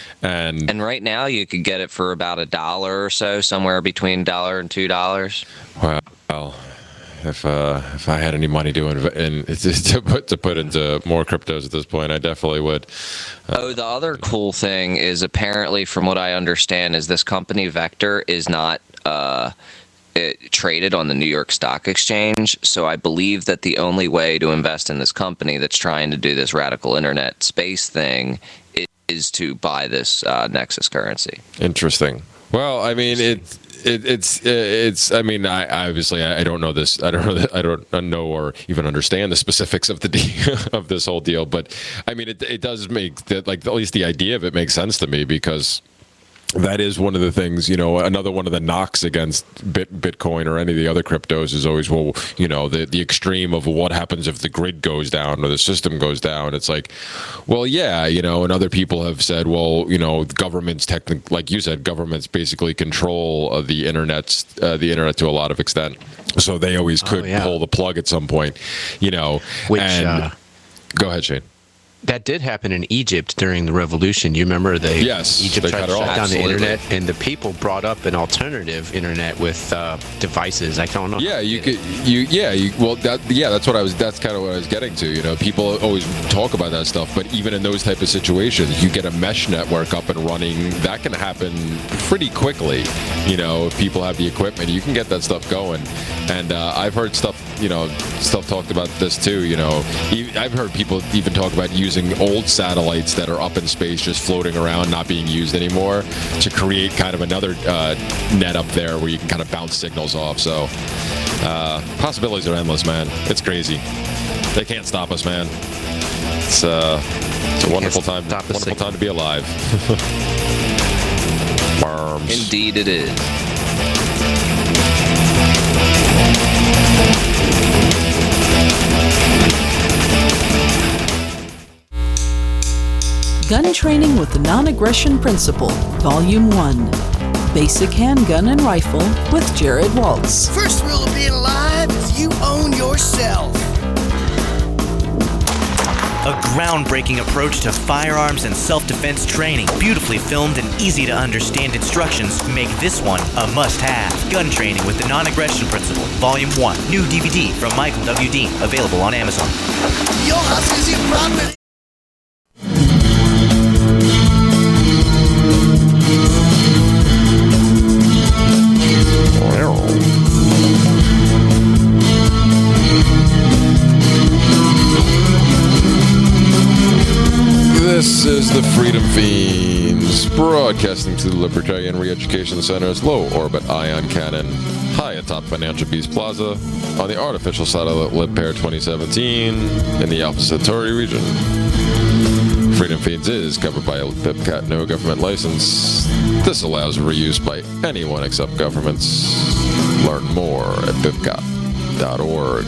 And and right now you could get it for about a dollar or so, somewhere between a dollar and two dollars. Well, if uh if I had any money to inv- in to put to put into more cryptos at this point, I definitely would. Uh, oh, the other cool thing is apparently, from what I understand, is this company Vector is not uh It traded on the New York Stock Exchange, so I believe that the only way to invest in this company that's trying to do this radical internet space thing is, is to buy this uh, Nexus currency. Interesting. Well, I mean, it, it it's it's. I mean, I obviously I don't know this. I don't know. I don't know or even understand the specifics of the deal, of this whole deal. But I mean, it it does make that, like, at least the idea of it makes sense to me, because that is one of the things, you know, another one of the knocks against Bit, Bitcoin or any of the other cryptos is always, well, you know, the, the extreme of what happens if the grid goes down or the system goes down. It's like, well, yeah, you know, and other people have said, well, you know, governments, technic- like you said, governments basically control uh, the internet, uh, the internet to a lot of extent. So they always could oh, yeah. pull the plug at some point, you know. Which, and uh, go ahead, Shane. That did happen in Egypt during the revolution. You remember they yes, Egypt they tried to shut down Absolutely. the internet, and the people brought up an alternative internet with uh, devices. I don't know. Yeah, you could. You yeah. You well. That yeah. That's what I was. That's kind of what I was getting to. You know, people always talk about that stuff, but even in those type of situations, you get a mesh network up and running. That can happen pretty quickly. You know, if people have the equipment, you can get that stuff going. And uh, I've heard stuff. You know, stuff talked about this too. You know, I've heard people even talk about using using old satellites that are up in space, just floating around, not being used anymore, to create kind of another uh, net up there where you can kind of bounce signals off. So uh, possibilities are endless, man. It's crazy. They can't stop us, man. It's, uh, it's a wonderful time. Wonderful time to be alive. Worms. Indeed, it is. Gun Training with the Non-Aggression Principle, Volume one. Basic Handgun and Rifle with Jared Waltz. First rule of being alive is you own yourself. A groundbreaking approach to firearms and self-defense training. Beautifully filmed and easy to understand instructions make this one a must-have. Gun Training with the Non-Aggression Principle, Volume one. New D V D from Michael W. Dean, available on Amazon. Your house is your property. This is the Freedom Fiends, broadcasting to the Libertarian Re-Education Center's low-orbit ion cannon, high atop Financial Beast Plaza, on the artificial satellite LibPair twenty seventeen, in the Alpha Centauri region. Freedom Fiends is covered by a PIPCAT no government license. This allows reuse by anyone except governments. Learn more at pipcat dot org.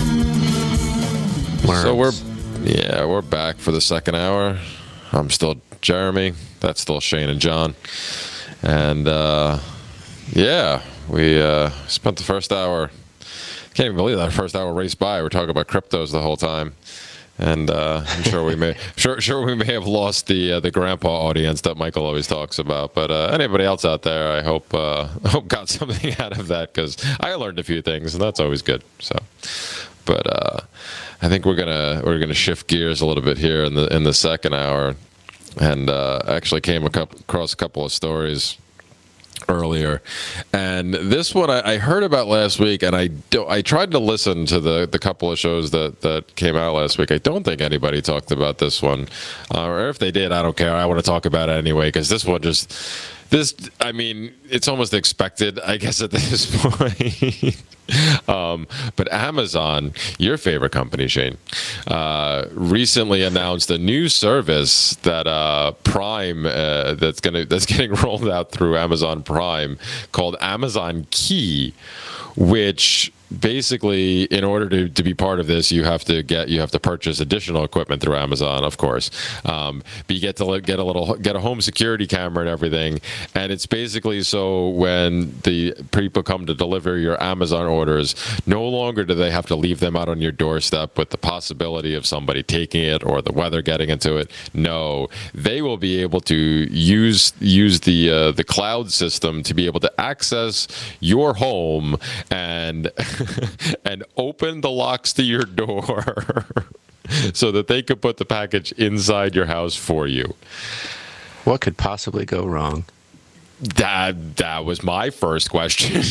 So we're, yeah, we're back for the second hour. I'm still Jeremy. That's still Shane and John. And, uh, yeah, we uh, spent the first hour. Can't even believe that first hour raced by. We're talking about cryptos the whole time. And uh, I'm sure we may, sure, sure we may have lost the uh, the grandpa audience that Michael always talks about. But uh, anybody else out there, I hope uh, hope got something out of that, because I learned a few things, and that's always good. So, but uh, I think we're gonna we're gonna shift gears a little bit here in the in the second hour, and uh, actually came a couple, across a couple of stories earlier, and this one I, I heard about last week, and I do, I tried to listen to the the couple of shows that that came out last week. I don't think anybody talked about this one, uh, or if they did, I don't care. I want to talk about it anyway, because this one just this I mean it's almost expected, I guess, at this point. um, but Amazon, your favorite company, Shane, uh, recently announced a new service that uh, Prime uh, that's gonna that's getting rolled out through Amazon Prime, called Amazon Key, which basically, in order to, to be part of this, you have to get you have to purchase additional equipment through Amazon, of course. Um, but you get to get a little get a home security camera and everything, and it's basically so when the people come to deliver your Amazon orders, no longer do they have to leave them out on your doorstep with the possibility of somebody taking it or the weather getting into it. No, they will be able to use use the uh, the cloud system to be able to access your home and and open the locks to your door so that they could put the package inside your house for you. What could possibly go wrong? That that was my first question.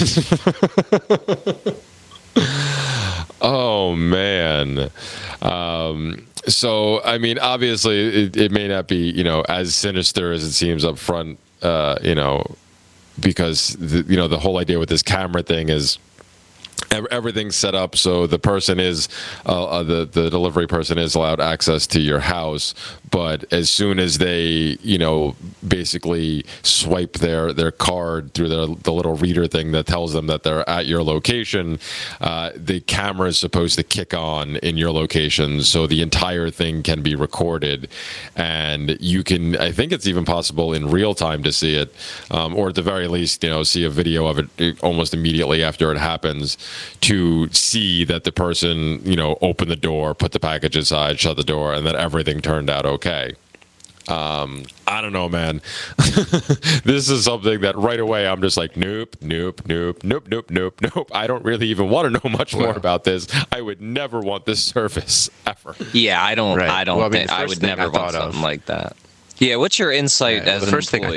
Oh, man. Um, so, I mean, obviously, it, it may not be, you know, as sinister as it seems up front, uh, you know, because, the, you know, the whole idea with this camera thing is everything's set up so the person is uh, uh, the the delivery person is allowed access to your house, but as soon as they you know basically swipe their their card through their, the little reader thing that tells them that they're at your location, uh, the camera is supposed to kick on in your location, so the entire thing can be recorded, and you can, I think it's even possible in real time to see it, um, or at the very least, you know, see a video of it almost immediately after it happens, to see that the person, you know, opened the door, put the package inside, shut the door, and that everything turned out okay. Um, I don't know, man. This is something that right away I'm just like, nope, nope, nope, nope, nope, nope, nope. I don't really even want to know much more about this. I would never want this service ever. Yeah, I don't. Right. I don't Well, I mean, think the I first would thing never I want thought something of- like that. Yeah, what's your insight Yeah, as the an first thing I- employee?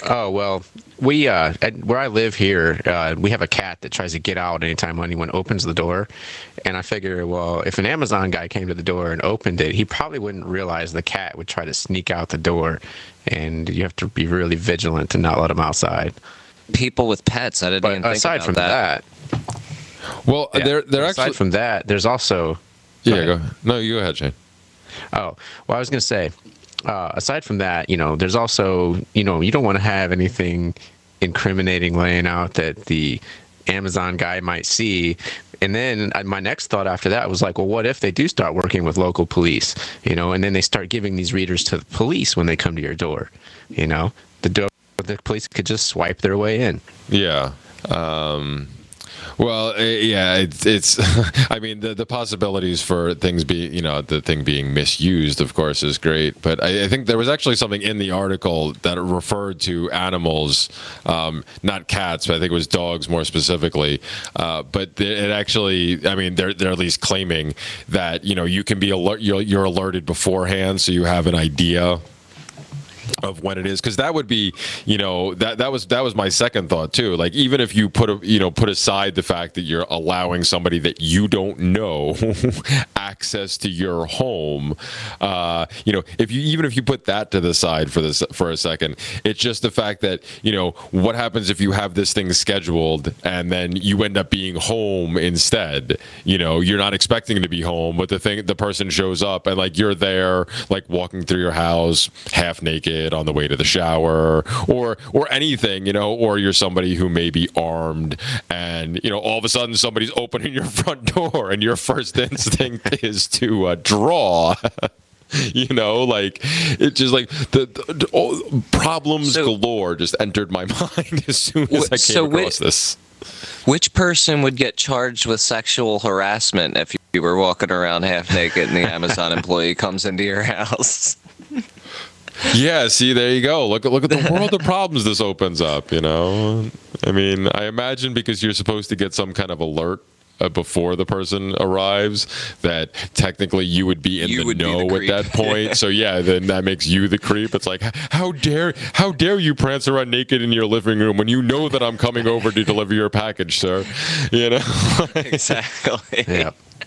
Oh, well, we uh, at, where I live here, uh, we have a cat that tries to get out anytime anyone opens the door. And I figure, well, if an Amazon guy came to the door and opened it, he probably wouldn't realize the cat would try to sneak out the door. And you have to be really vigilant to not let him outside. People with pets, I didn't But even think aside about from that. that, Well, yeah, they're they're aside actually from that, there's also yeah. ahead. Go ahead. No, you go ahead, Shane. Oh, well, I was going to say, uh, aside from that, you know, there's also, you know, you don't want to have anything incriminating laying out that the Amazon guy might see. And then uh, my next thought after that was like, well, what if they do start working with local police, you know, and then they start giving these readers to the police when they come to your door, you know, the door, the police could just swipe their way in. Yeah. Um, well, eh, yeah, it's, it's I mean, the, the possibilities for things being, you know, the thing being misused, of course, is great. But I, I think there was actually something in the article that referred to animals, um, not cats, but I think it was dogs more specifically. Uh, but it actually, I mean, they're, they're at least claiming that, you know, you can be alert, you're, you're alerted beforehand, so you have an idea of when it is, because that would be, you know, that that was that was my second thought too. Like, even if you put a, you know, put aside the fact that you're allowing somebody that you don't know access to your home, uh, you know, if you even if you put that to the side for this for a second, it's just the fact that, you know, what happens if you have this thing scheduled and then you end up being home instead? You know, you're not expecting to be home, but the thing, the person shows up and like you're there, like walking through your house half naked on the way to the shower, or or anything, you know, or you're somebody who may be armed and, you know, all of a sudden somebody's opening your front door and your first instinct is to uh, draw. You know, like, it just like the, the, the all, problems So- galore just entered my mind as soon as I came So across whi- this. Which person would get charged with sexual harassment if you were walking around half naked and the Amazon employee comes into your house? Yeah, see, there you go. Look at look at the world of problems this opens up, you know. I mean, I imagine because you're supposed to get some kind of alert uh, before the person arrives, that technically you would be in You the would be the know at creep. that point. So yeah, then that makes you the creep. It's like, how dare how dare you prance around naked in your living room when you know that I'm coming over to deliver your package, sir? You know. Exactly. Yeah.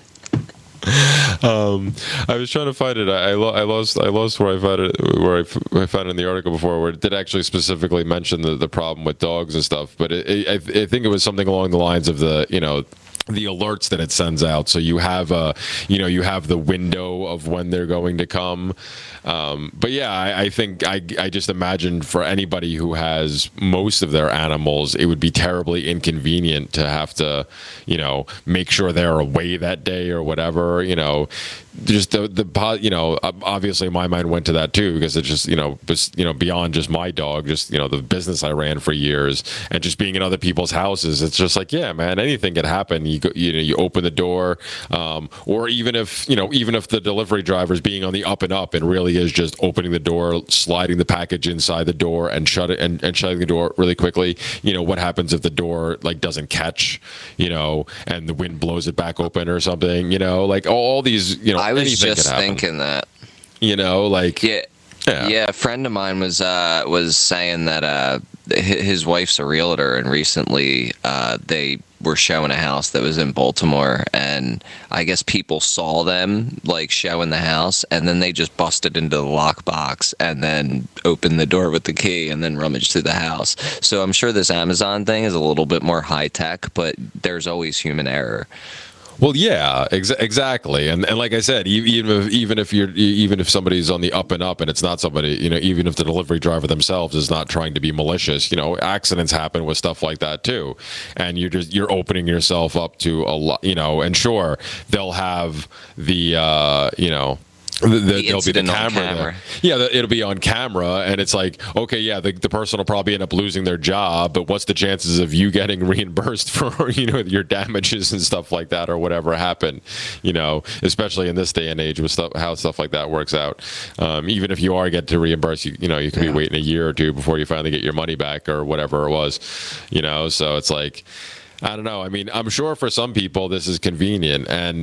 Um, I was trying to find it. I, I, lo- I lost. I lost where I found it. Where I, f- I found it in the article before, where it did actually specifically mention the, the problem with dogs and stuff. But it, it, I, I think it was something along the lines of the, you know, the alerts that it sends out. So you have a, you know, you have the window of when they're going to come. Um, but yeah, I, I think I, I just imagine for anybody who has most of their animals, it would be terribly inconvenient to have to, you know, make sure they're away that day or whatever, you know. Just the the you know, obviously my mind went to that too, because it's just, you know, you know, beyond just my dog, just, you know, the business I ran for years and just being in other people's houses, it's just like, yeah, man, anything can happen. You go, you know, you open the door, um, or even if, you know, even if the delivery driver's being on the up and up and really is just opening the door, sliding the package inside the door and shut it and, and shutting the door really quickly. You know, what happens if the door like doesn't catch, you know, and the wind blows it back open or something, you know, like all these, you know, I was anything just could happen, thinking that. you know, like, Yeah. Yeah. Yeah, a friend of mine was uh, was saying that uh, hi- his wife's a realtor, and recently uh, they were showing a house that was in Baltimore, and I guess people saw them like showing the house, and then they just busted into the lockbox and then opened the door with the key and then rummaged through the house. So I'm sure this Amazon thing is a little bit more high tech, but there's always human error. Well, yeah, ex- exactly, and and like I said, e- even if even if you're e- even if somebody's on the up and up, and it's not somebody, you know, even if the delivery driver themselves is not trying to be malicious, you know, accidents happen with stuff like that too, and you're just you're opening yourself up to a lot, you know, and sure they'll have the uh, you know. The, the, The there'll be the incident on camera, camera. there. Yeah, the, it'll be on camera, and it's like, okay, yeah, the, the person will probably end up losing their job, but what's the chances of you getting reimbursed for, you know, your damages and stuff like that, or whatever happened, you know, especially in this day and age with stuff, how stuff like that works out. Um, even if you are get to reimburse, you, you know, you could Yeah. be waiting a year or two before you finally get your money back or whatever it was, you know. So it's like, I don't know. I mean, I'm sure for some people this is convenient, and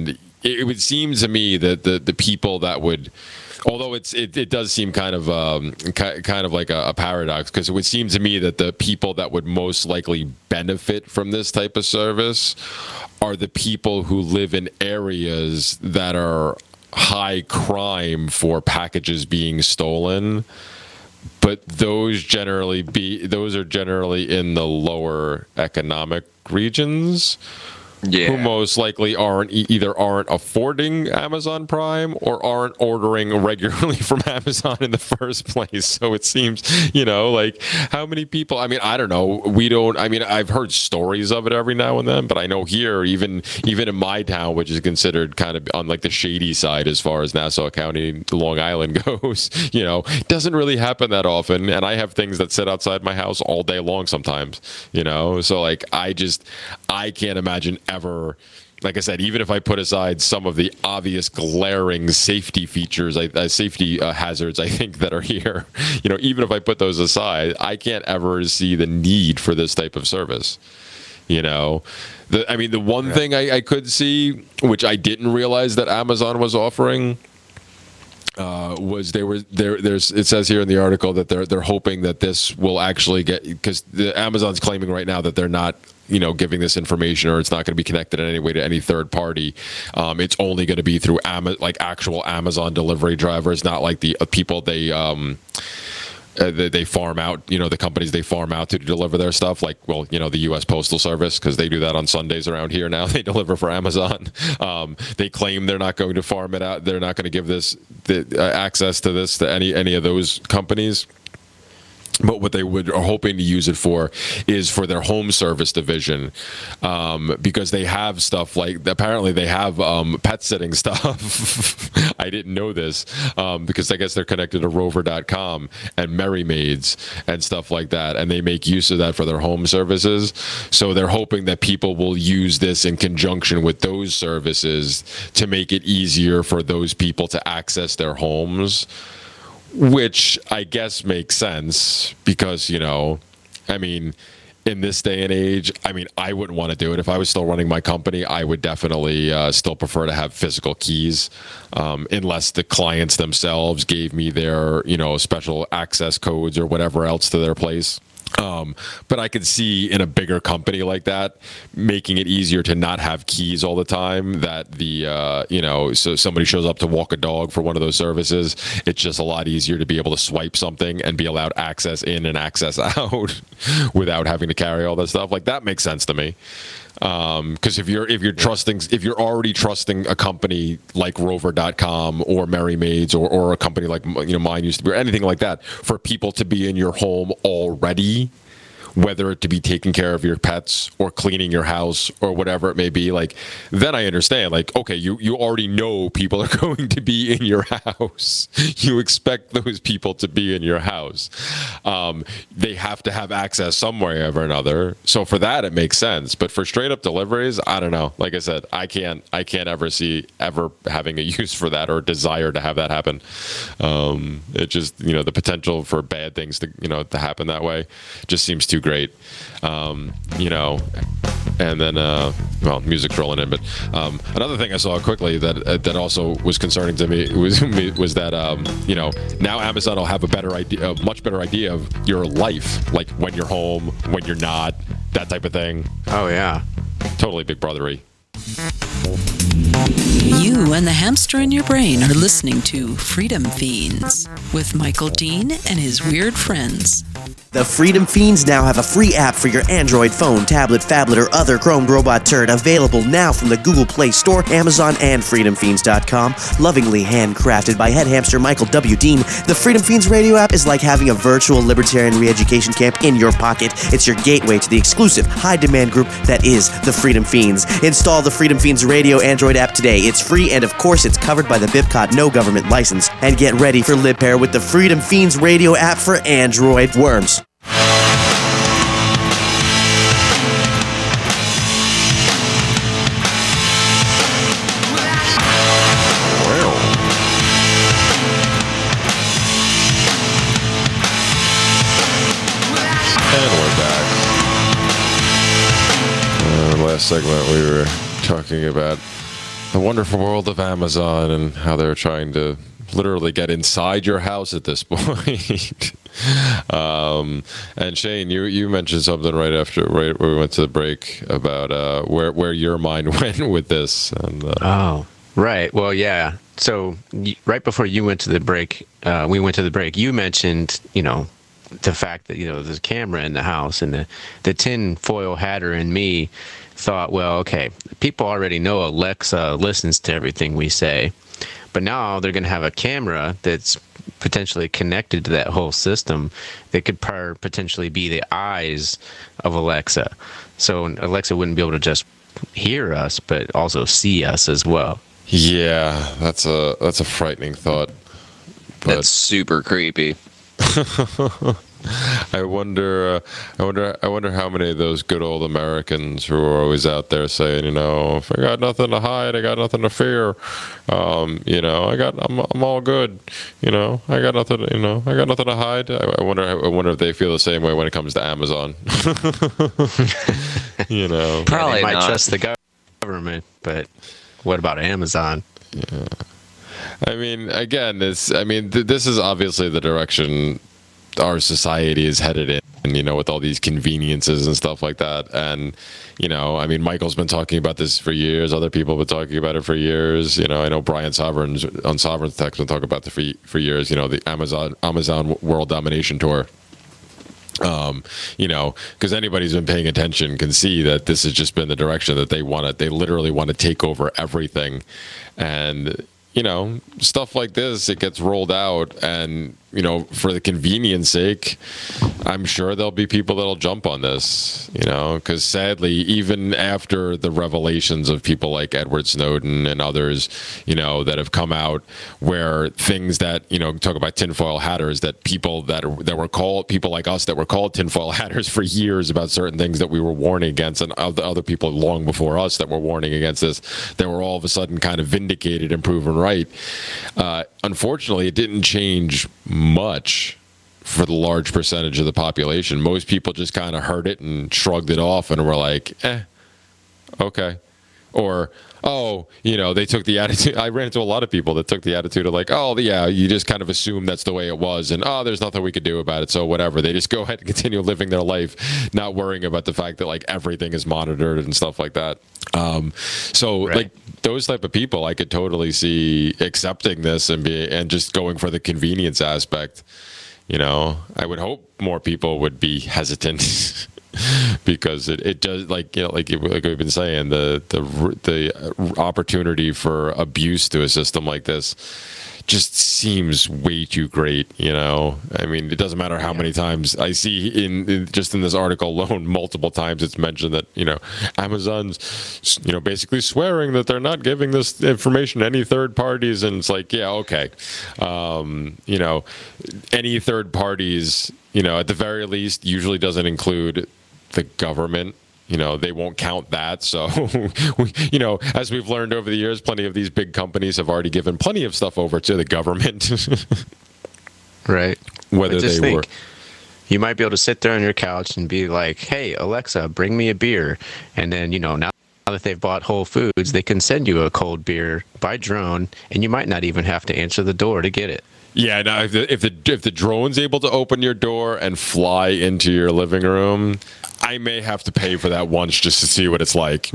it, it would seem to me that the the people that would. Although it's it, it does seem kind of um, ki- kind of like a, a paradox, because it would seem to me that the people that would most likely benefit from this type of service are the people who live in areas that are high crime for packages being stolen. But those generally be those are generally in the lower economic regions. Yeah. Who most likely aren't either aren't affording Amazon Prime or aren't ordering regularly from Amazon in the first place. So it seems, you know, like how many people, I mean, I don't know. We don't, I mean, I've heard stories of it every now and then, but I know here, even, even in my town, which is considered kind of on like the shady side as far as Nassau County, Long Island goes, you know, it doesn't really happen that often. And I have things that sit outside my house all day long sometimes, you know? So like, I just, I can't imagine ever, like I said, even if I put aside some of the obvious glaring safety features, uh, safety uh, hazards, I think that are here, you know, even if I put those aside, I can't ever see the need for this type of service. You know, the, I mean, the one yeah. thing I, I could see, which I didn't realize that Amazon was offering, Uh, was they were there? There's it says here in the article that they're they're hoping that this will actually get, because the Amazon's claiming right now that they're not, you know, giving this information, or it's not going to be connected in any way to any third party. Um, it's only going to be through Ama- like actual Amazon delivery drivers, not like the uh, people they. Um, Uh, they, they farm out, you know, the companies they farm out to deliver their stuff, like, well, you know, the U S Postal Service, because they do that on Sundays around here now. They deliver for Amazon. Um, they claim they're not going to farm it out. They're not going to give this the, uh, access to this to any any of those companies. But what they would are hoping to use it for is for their home service division, um, because they have stuff like, apparently they have um, pet sitting stuff. I didn't know this um, because I guess they're connected to Rover dot com and Merry Maids and stuff like that, and they make use of that for their home services. So they're hoping that people will use this in conjunction with those services to make it easier for those people to access their homes. Which I guess makes sense because, you know, I mean, in this day and age, I mean, I wouldn't want to do it. If I was still running my company, I would definitely uh, still prefer to have physical keys, um, unless the clients themselves gave me their, you know, special access codes or whatever else to their place. Um, but I could see in a bigger company like that, making it easier to not have keys all the time, that the, uh, you know, so somebody shows up to walk a dog for one of those services, it's just a lot easier to be able to swipe something and be allowed access in and access out without having to carry all that stuff. Like, that makes sense to me. Um, because if you're if you're trusting if you're already trusting a company like Rover dot com or Merry Maids or, or a company like, you know, mine used to be, or anything like that, for people to be in your home already, whether it to be taking care of your pets or cleaning your house or whatever it may be, like, then I understand, like, okay, you, you already know people are going to be in your house. You expect those people to be in your house. Um, they have to have access some way or another. So for that, it makes sense. But for straight up deliveries, I don't know. Like I said, I can't, I can't ever see ever having a use for that or desire to have that happen. Um, it just, you know, the potential for bad things to, you know, to happen that way just seems too great, um, you know, and then, uh, well, music's rolling in, but um, another thing I saw quickly that uh, that also was concerning to me was was that, um, you know, now Amazon will have a better idea, a much better idea of your life, like when you're home, when you're not, that type of thing. Oh, yeah. Totally Big Brothery. You and the hamster in your brain are listening to Freedom Fiends with Michael Dean and his weird friends. The Freedom Fiends now have a free app for your Android phone, tablet, phablet, or other Chrome robot turd, available now from the Google Play Store, Amazon, and freedom fiends dot com. Lovingly handcrafted by head hamster Michael W. Dean, the Freedom Fiends radio app is like having a virtual libertarian re-education camp in your pocket. It's your gateway to the exclusive, high-demand group that is the Freedom Fiends. Install the Freedom Fiends radio Android app today. It's free, and of course, it's covered by the BIPCOT no government license. And get ready for LibPair with the Freedom Fiends radio app for Android. Worms. Last segment we were talking about the wonderful world of Amazon and how they're trying to literally get inside your house at this point. um, and Shane, you, you mentioned something right after right where we went to the break about uh, where where your mind went with this. And, uh, oh, right. Well, yeah. So y- right before you went to the break, uh, we went to the break. You mentioned, you know, the fact that, you know, there's a camera in the house, and the the tin foil hatter in me thought, well, okay, people already know Alexa listens to everything we say. But now they're going to have a camera that's potentially connected to that whole system that could par- potentially be the eyes of Alexa. So Alexa wouldn't be able to just hear us, but also see us as well. Yeah, that's a that's a frightening thought. But That's super creepy. I wonder, uh, I wonder, I wonder how many of those good old Americans who are always out there saying, you know, if I got nothing to hide, I got nothing to fear. Um, you know, I got, I'm, I'm all good. You know, I got nothing. You know, I got nothing to hide. I, I wonder, I wonder if they feel the same way when it comes to Amazon. You know, Probably yeah, they might not. trust the government, but what about Amazon? Yeah. I mean, again, this. I mean, th- this is obviously the direction our society is headed in, and, you know, with all these conveniences and stuff like that. And, you know, I mean, Michael's been talking about this for years. Other people have been talking about it for years. You know, I know Brian Sovereign's on Sovereign's Tech's been talking about it for, for years, you know, the Amazon, Amazon World Domination Tour. Um, you know, because anybody who's been paying attention can see that this has just been the direction that they want to, they literally want to take over everything. And, you know, stuff like this, it gets rolled out, and, you know, for the convenience sake, I'm sure there'll be people that'll jump on this, you know, because sadly, even after the revelations of people like Edward Snowden and others, you know, that have come out where things that, you know, talk about tinfoil hatters, that people that are, that were called, people like us that were called tinfoil hatters for years about certain things that we were warning against, and other, other people long before us that were warning against this, that were all of a sudden kind of vindicated and proven right. Uh, unfortunately, it didn't change much for the large percentage of the population. Most people just kind of heard it and shrugged it off and were like, eh, okay. Or, oh, you know, they took the attitude. I ran into a lot of people that took the attitude of like, oh, yeah, you just kind of assume that's the way it was. And, oh, there's nothing we could do about it. So whatever. They just go ahead and continue living their life, not worrying about the fact that like everything is monitored and stuff like that. Um, so Right. like those type of people, I could totally see accepting this and be, and just going for the convenience aspect. You know, I would hope more people would be hesitant because it, it does, like, you know, like, like we've been saying, the, the, the opportunity for abuse to a system like this just seems way too great. You know, I mean, it doesn't matter how many times I see in, in just in this article alone, multiple times it's mentioned that, you know, Amazon's, you know, basically swearing that they're not giving this information to any third parties. And it's like, yeah, okay. Um, you know, any third parties, you know, at the very least, usually doesn't include the government. You know, they won't count that. So, we, you know, as we've learned over the years, plenty of these big companies have already given plenty of stuff over to the government. Right. Whether But just they think, were. you might be able to sit there on your couch and be like, hey, Alexa, bring me a beer. And then, you know, now that they've bought Whole Foods, they can send you a cold beer by drone, and you might not even have to answer the door to get it. Yeah, no, if the, if the if the drone's able to open your door and fly into your living room, I may have to pay for that once just to see what it's like.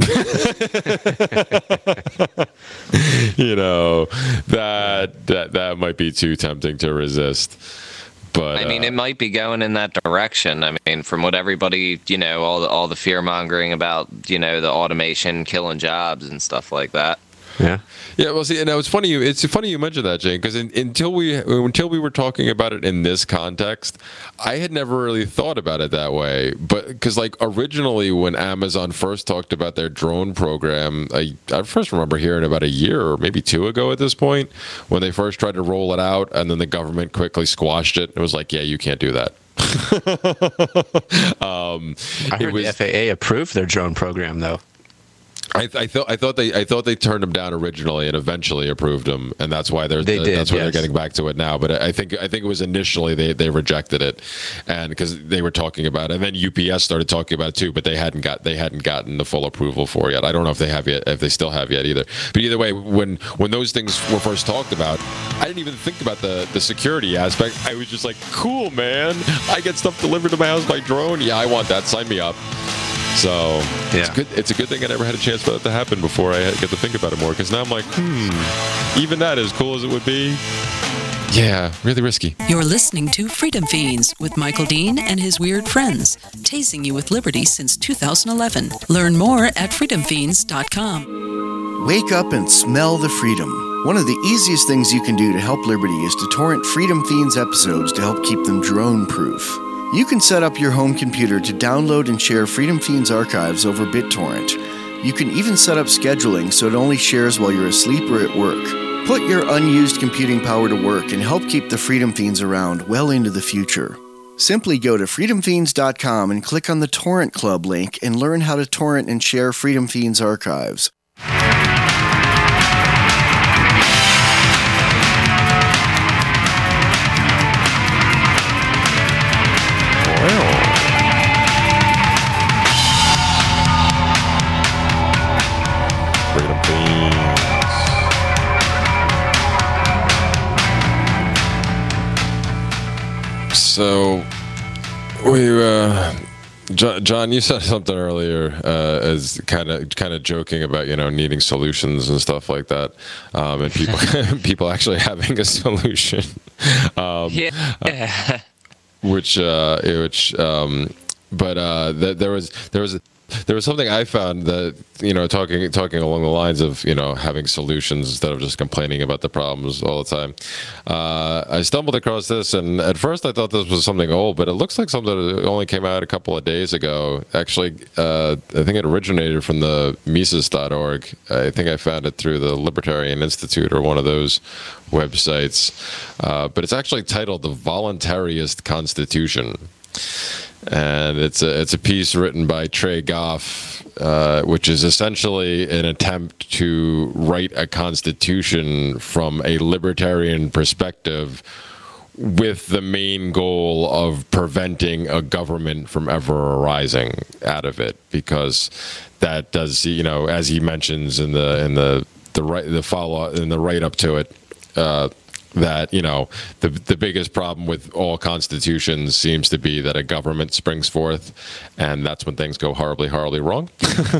You know, that that that might be too tempting to resist. But I mean, uh, it might be going in that direction. I mean, from what everybody, you know, all the, all the fear mongering about, you know, the automation killing jobs and stuff like that. Yeah. Yeah, well, see, and it's funny you it's funny you mentioned that, Jane, because until we until we were talking about it in this context, I had never really thought about it that way. But because, like, originally when Amazon first talked about their drone program, I, I first remember hearing about a year or maybe two ago at this point when they first tried to roll it out, and then the government quickly squashed it. It was like, yeah, you can't do that. um, I it heard was, the F A A approved their drone program, though. I, I thought I thought they I thought they turned him down originally and eventually approved him, and that's why they're They uh, did, that's why yes. they're getting back to it now. But I think I think it was initially they, they rejected it, and because they were talking about it, and then U P S started talking about it too, but they hadn't got they hadn't gotten the full approval for it yet. I don't know if they have yet, if they still have yet either. But either way, when when those things were first talked about, I didn't even think about the the security aspect. I was just like, cool, man, I get stuff delivered to my house by drone. Yeah, I want that. Sign me up. So Yeah. it's good. It's a good thing I never had a chance for that to happen before I had, get to think about it more. Because now I'm like, hmm, even that, as cool as it would be, yeah, really risky. You're listening to Freedom Fiends with Michael Dean and his weird friends, tasing you with liberty since two thousand eleven. Learn more at freedom fiends dot com. Wake up and smell the freedom. One of the easiest things you can do to help Liberty is to torrent Freedom Fiends episodes to help keep them drone-proof. You can set up your home computer to download and share Freedom Fiends archives over BitTorrent. You can even set up scheduling so it only shares while you're asleep or at work. Put your unused computing power to work and help keep the Freedom Fiends around well into the future. Simply go to freedom fiends dot com and click on the Torrent Club link and learn how to torrent and share Freedom Fiends archives. Freedom Fiends. So we, uh, John, John, you said something earlier uh, as kind of kind of joking about, you know, needing solutions and stuff like that, um, and people people actually having a solution. Um, Yeah. which uh which um but uh th- there was there was there was something I found that, you know, talking talking along the lines of, you know, having solutions instead of just complaining about the problems all the time. uh I stumbled across this, and at first I thought this was something old, but it looks like something that only came out a couple of days ago. Actually, uh I think it originated from the Mises dot org. I think I found it through the Libertarian Institute or one of those websites, uh, but it's actually titled "The Voluntarist Constitution," and it's a it's a piece written by Trey Goff, uh, which is essentially an attempt to write a constitution from a libertarian perspective, with the main goal of preventing a government from ever arising out of it, because that does, you know, as he mentions in the in the the right the follow in the write up to it. Uh, that, you know, the the biggest problem with all constitutions seems to be that a government springs forth, and that's when things go horribly, horribly wrong.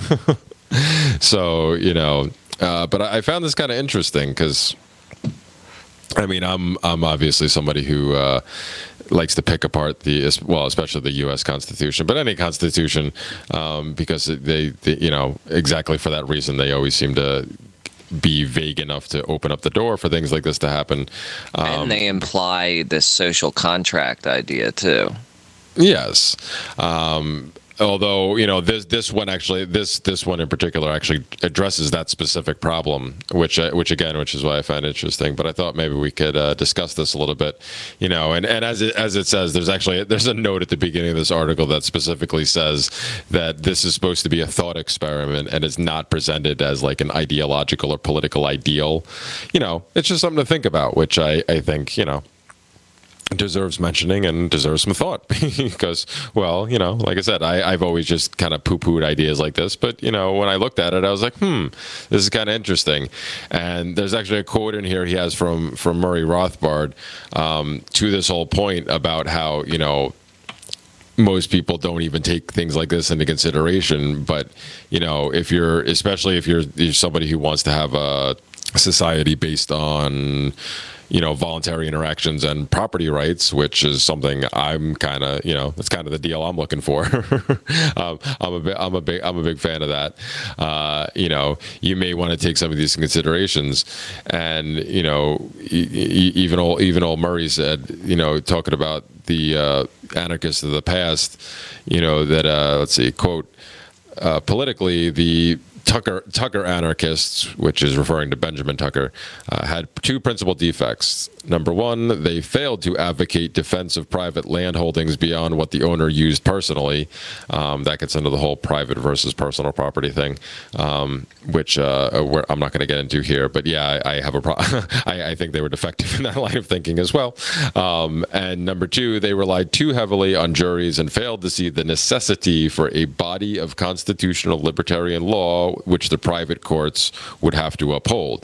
So, you know, uh, but I, I found this kind of interesting because, I mean, I'm I'm obviously somebody who uh, likes to pick apart the, well, especially the U S Constitution, but any constitution, um, because they, they, you know, exactly for that reason, they always seem to be vague enough to open up the door for things like this to happen. Um, And they imply this social contract idea too. Yes. Um, although, you know, this this one actually, this this one in particular actually addresses that specific problem, which uh, which again, which is why I find interesting. But I thought maybe we could uh, discuss this a little bit, you know. And, and as it as it says, there's actually there's a note at the beginning of this article that specifically says that this is supposed to be a thought experiment and is not presented as like an ideological or political ideal. You know, it's just something to think about, which I I think, you know, deserves mentioning and deserves some thought. Because, well, you know, like I said, I, I've always just kind of poo-pooed ideas like this, but, you know, when I looked at it, I was like, hmm, this is kind of interesting. And there's actually a quote in here he has from from Murray Rothbard, um, to this whole point about how, you know, most people don't even take things like this into consideration. But, you know, if you're, especially if you're, you're somebody who wants to have a society based on, you know, voluntary interactions and property rights, which is something I'm kind of, you know, that's kind of the deal I'm looking for. um, I'm a big, I'm a big, I'm a big fan of that. Uh, you know, you may want to take some of these considerations, and you know, e- e- even old, even old Murray said, you know, talking about the uh, anarchists of the past, you know, that uh, let's see, quote, uh, politically the Tucker Tucker anarchists, which is referring to Benjamin Tucker, uh, had two principal defects. Number one, they failed to advocate defense of private land holdings beyond what the owner used personally. Um, that gets into the whole private versus personal property thing, um, which uh, I'm not going to get into here. But yeah, I, I have a pro- I, I think they were defective in that line of thinking as well. Um, and number two, they relied too heavily on juries and failed to see the necessity for a body of constitutional libertarian law which the private courts would have to uphold.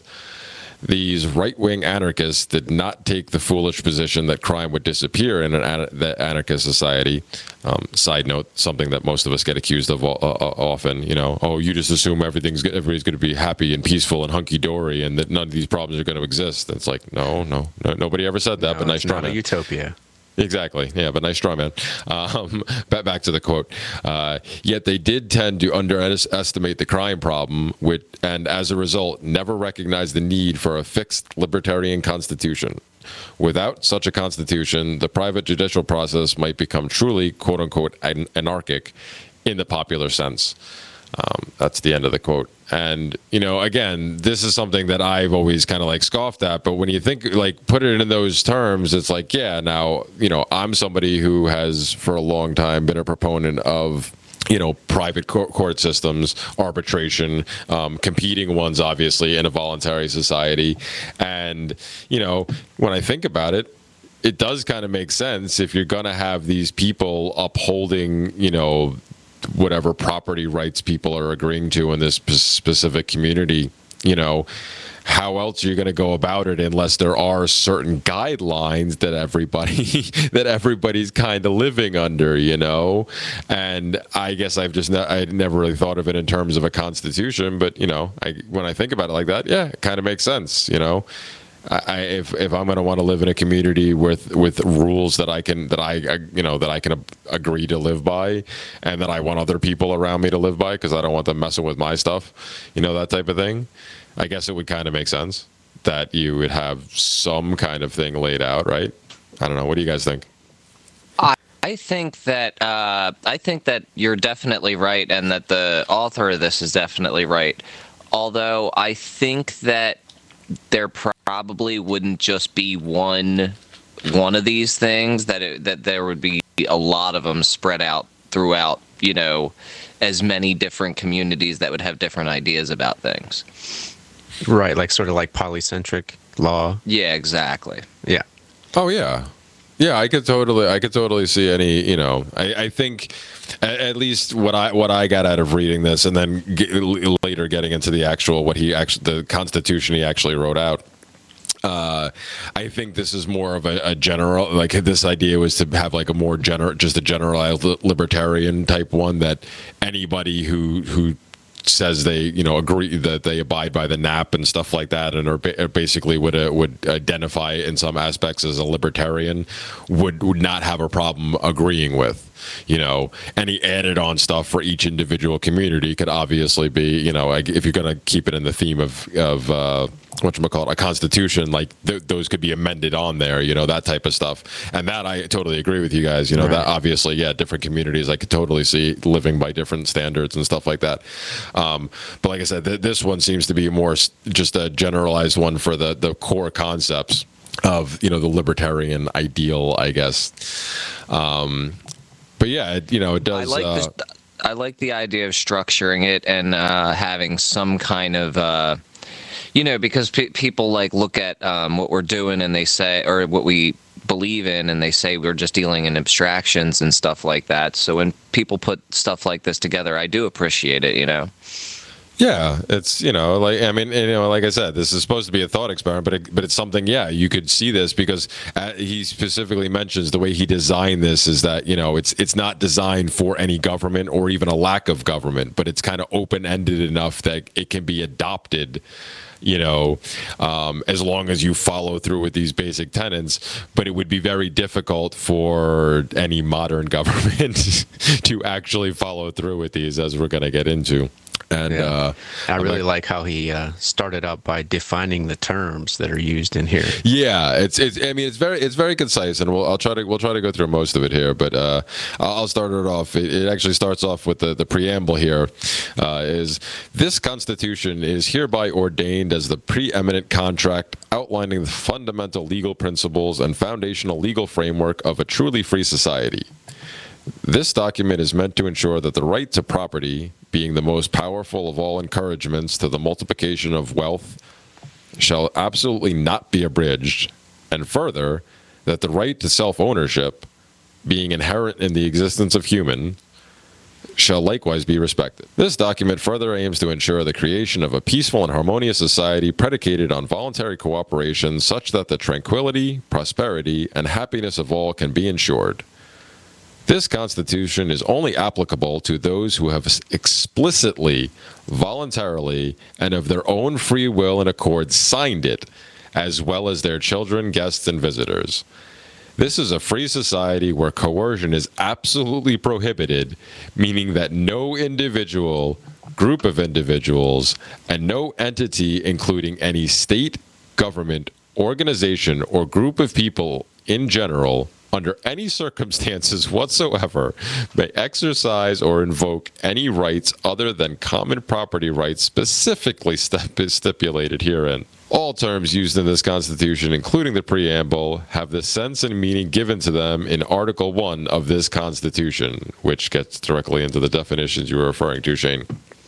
These right-wing anarchists did not take the foolish position that crime would disappear in an an- the anarchist society. Um, side note, something that most of us get accused of uh, uh, often, you know, oh, you just assume everything's everybody's going to be happy and peaceful and hunky-dory and that none of these problems are going to exist. It's like, no, no, no nobody ever said that, no, but nice it's try. not a utopia. Exactly. Yeah, but nice straw man. Um, back, back to the quote. Uh, yet they did tend to underestimate the crime problem, which, and as a result, never recognize the need for a fixed libertarian constitution. Without such a constitution, the private judicial process might become truly, quote unquote, an- anarchic in the popular sense. Um, that's the end of the quote. And, you know, again, this is something that I've always kind of like scoffed at. But when you think, like, put it in those terms, it's like, yeah, now, you know, I'm somebody who has for a long time been a proponent of, you know, private court, court systems, arbitration, um, competing ones, obviously, in a voluntary society. And, you know, when I think about it, it does kind of make sense if you're going to have these people upholding, you know, whatever property rights people are agreeing to in this specific community, you know, how else are you going to go about it unless there are certain guidelines that everybody that everybody's kind of living under, you know? And I guess I've just ne- I never really thought of it in terms of a constitution, but you know, I, when I think about it like that, yeah, it kind of makes sense, you know. I, if if I'm going to want to live in a community with with rules that I can that I you know that I can agree to live by, and that I want other people around me to live by because I don't want them messing with my stuff, you know, that type of thing, I guess it would kind of make sense that you would have some kind of thing laid out, right? I don't know. What do you guys think? I I think that uh, I think that you're definitely right, and that the author of this is definitely right. Although I think that there probably wouldn't just be one one of these things, that it, that there would be a lot of them spread out throughout, you know, as many different communities that would have different ideas about things. Right, like sort of like polycentric law. Yeah, exactly. Yeah. Oh yeah. Yeah, I could totally, I could totally see any, you know, I, I think at, at least what I what I got out of reading this, and then get, later getting into the actual what he actually, the Constitution he actually wrote out. Uh, I think this is more of a, a general, like this idea was to have like a more general, just a generalized libertarian type one, that anybody who who says they, you know, agree that they abide by the N A P and stuff like that, and are ba- basically would uh, would identify in some aspects as a libertarian, would would not have a problem agreeing with. You know, any added on stuff for each individual community could obviously be, you know, like if you're going to keep it in the theme of of uh, whatchamacallit, a constitution, like th- those could be amended on there, you know, that type of stuff. And that I totally agree with you guys. You know, right. That obviously, yeah, different communities I could totally see living by different standards and stuff like that. Um, but like I said, th- this one seems to be more just a generalized one for the the core concepts of, you know, the libertarian ideal, I guess. Um, But yeah, it, you know, it does. I like, uh, this, I like the idea of structuring it and uh, having some kind of, uh, you know, because pe- people like look at um, what we're doing and they say, or what we believe in, and they say we're just dealing in abstractions and stuff like that. So when people put stuff like this together, I do appreciate it, you know. Yeah, it's, you know, like, I mean, you know, like I said, this is supposed to be a thought experiment, but it, but it's something, yeah, you could see this because uh, he specifically mentions the way he designed this is that, you know, it's it's not designed for any government or even a lack of government, but it's kind of open-ended enough that it can be adopted, you know, um, as long as you follow through with these basic tenets. But it would be very difficult for any modern government to actually follow through with these, as we're going to get into. And Yeah. uh, I I'm really like- like how he uh, started out by defining the terms that are used in here. Yeah, it's it's. I mean, it's very it's very concise, and we'll I'll try to we'll try to go through most of it here. But uh, I'll I'll start it off. It, it actually starts off with the the preamble here. Uh, is this Constitution is hereby ordained as the preeminent contract outlining the fundamental legal principles and foundational legal framework of a truly free society. This document is meant to ensure that the right to property, being the most powerful of all encouragements to the multiplication of wealth, shall absolutely not be abridged, and further, that the right to self-ownership, being inherent in the existence of human, shall likewise be respected. This document further aims to ensure the creation of a peaceful and harmonious society predicated on voluntary cooperation such that the tranquility, prosperity, and happiness of all can be ensured. This Constitution is only applicable to those who have explicitly, voluntarily, and of their own free will and accord signed it, as well as their children, guests, and visitors. This is a free society where coercion is absolutely prohibited, meaning that no individual, group of individuals, and no entity, including any state, government, organization, or group of people in general, under any circumstances whatsoever, may exercise or invoke any rights other than common property rights specifically stip- stipulated herein. All terms used in this Constitution, including the preamble, have the sense and meaning given to them in Article one of this Constitution, which gets directly into the definitions you were referring to, Shane.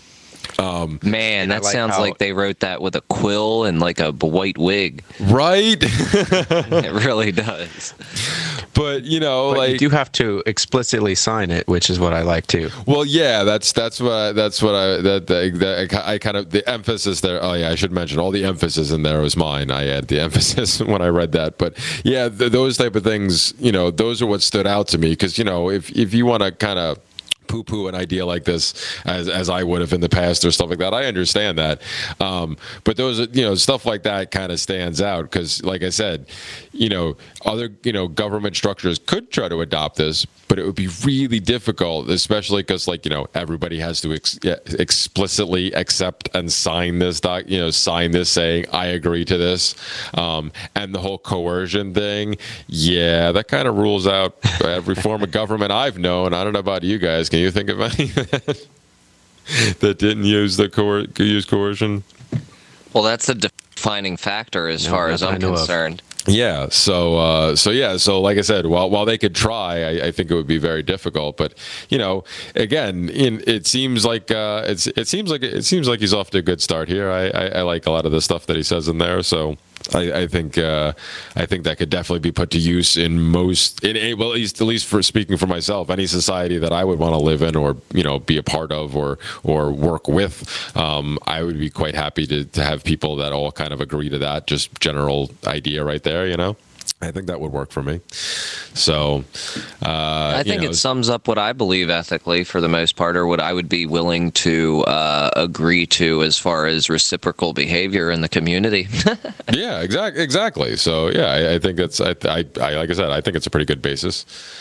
Um, Man, that like sounds how- like they wrote that with a quill and like a b- white wig. right? It really does. But, you know, But like... you do have to explicitly sign it, which is what I like too. Well, yeah, that's that's what I, that's what I that, that, that I kind of the emphasis there. Oh yeah, I should mention all the emphasis in there was mine. I had the emphasis when I read that, but yeah, th- those type of things, you know, those are what stood out to me because you know if if you want to kind of poo-poo an idea like this as as I would have in the past or stuff like that. I understand that. Um, but those, you know, stuff like that kind of stands out because, like I said, you know, other, you know, government structures could try to adopt this, but it would be really difficult, especially because, like, you know, everybody has to ex- explicitly accept and sign this doc, you know, sign this saying, I agree to this. Um, and the whole coercion thing, yeah, that kind of rules out every form of government I've known. I don't know about you guys. Can you think of any that, that didn't use the coer- use coercion? Well, that's the defining factor as No, far as nothing I'm I know of. concerned. Yeah. So, uh, so yeah. So, like I said, while while they could try, I, I think it would be very difficult. But you know, again, in, it seems like uh, it's it seems like it seems like he's off to a good start here. I, I, I like a lot of the stuff that he says in there. So. I, I think uh, I think that could definitely be put to use in most, in a, well, at least at least for speaking for myself, any society that I would want to live in, or you know, be a part of, or or work with. Um, I would be quite happy to to have people that all kind of agree to that. Just general idea right there, you know. I think that would work for me. So, uh, I think you know, it sums up what I believe ethically for the most part, or what I would be willing to uh, agree to as far as reciprocal behavior in the community. yeah, exactly, exactly. So, yeah, I, I think it's, I, I, I, like I said, I think it's a pretty good basis.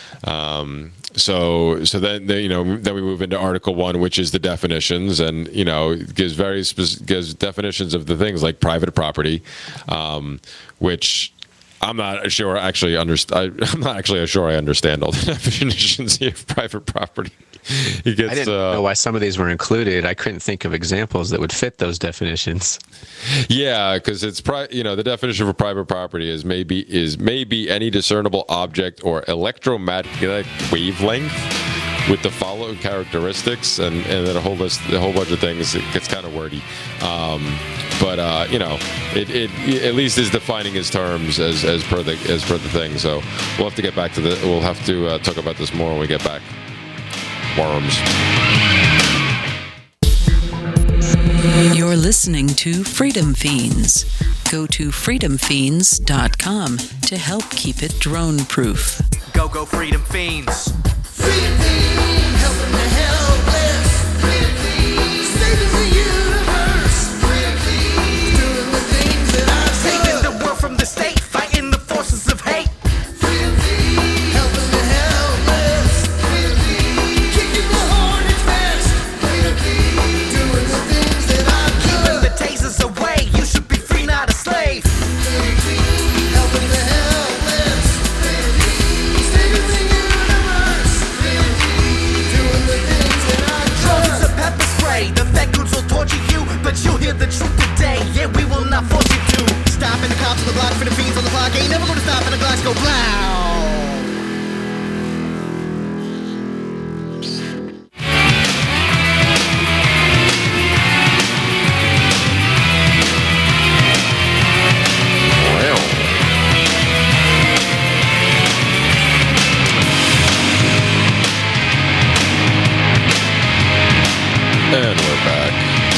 Um, so, so then, then, you know, then we move into Article One, which is the definitions, and you know, it gives very spec- gives definitions of the things like private property, um, which. I'm not sure. Actually, understand. I'm not actually sure. I understand all the definitions here of private property. He gets, I didn't uh, know why some of these were included. I couldn't think of examples that would fit those definitions. Yeah, because it's pri- you know the definition for private property is maybe is maybe any discernible object or electromagnetic wavelength with the following characteristics, and, and then a whole list, a whole bunch of things. It gets kind of wordy, um, but uh, you know, it, it at least is defining his terms as, as per the as per the thing. So we'll have to get back to the. We'll have to uh, talk about this more when we get back. Worms. You're listening to Freedom Fiends. Go to freedom fiends dot com to help keep it drone-proof. Go, go, Freedom Fiends. Freedom Fiends, helping the helpless. Freedom Fiends, saving the universe. Freedom Fiends, doing the things that I say. Saving the world from the state, fighting the forces of hate. Freedom Fiends, helping the helpless. Freedom Fiends, kicking the hornet's nest. Freedom Fiends, doing the And we're back.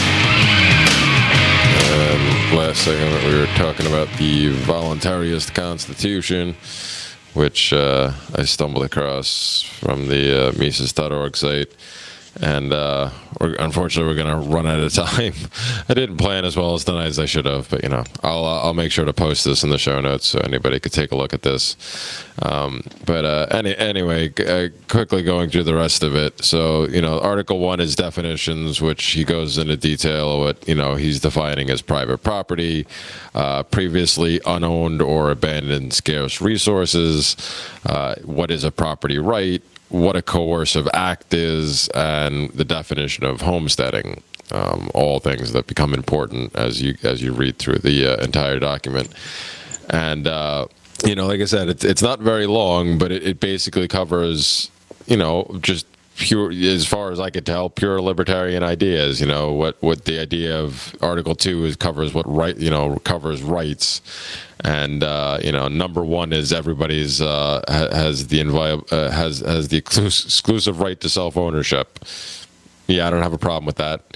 And last segment we were talking about the voluntarist constitution, which uh, I stumbled across from the uh, Mises dot org site. And uh, we're, unfortunately, we're going to run out of time. I didn't plan as well as tonight as I should have, but you know, I'll uh, I'll make sure to post this in the show notes so anybody could take a look at this. Um, but uh, any, anyway, uh, quickly going through the rest of it. So you know, Article One is definitions, which he goes into detail of what you know he's defining as private property, uh, previously unowned or abandoned scarce resources. Uh, what is a property right? What a coercive act is, and the definition of homesteading. Um, all things that become important as you as you read through the uh, entire document. And uh, you know, like I said, it's it's not very long, but it, it basically covers you know just pure, as far as I could tell, pure libertarian ideas. You know what what the idea of Article Two is covers what right you know covers rights. And uh, you know, number one is everybody's uh, ha- has the invi- uh, has has the exclusive right to self ownership. Yeah, I don't have a problem with that.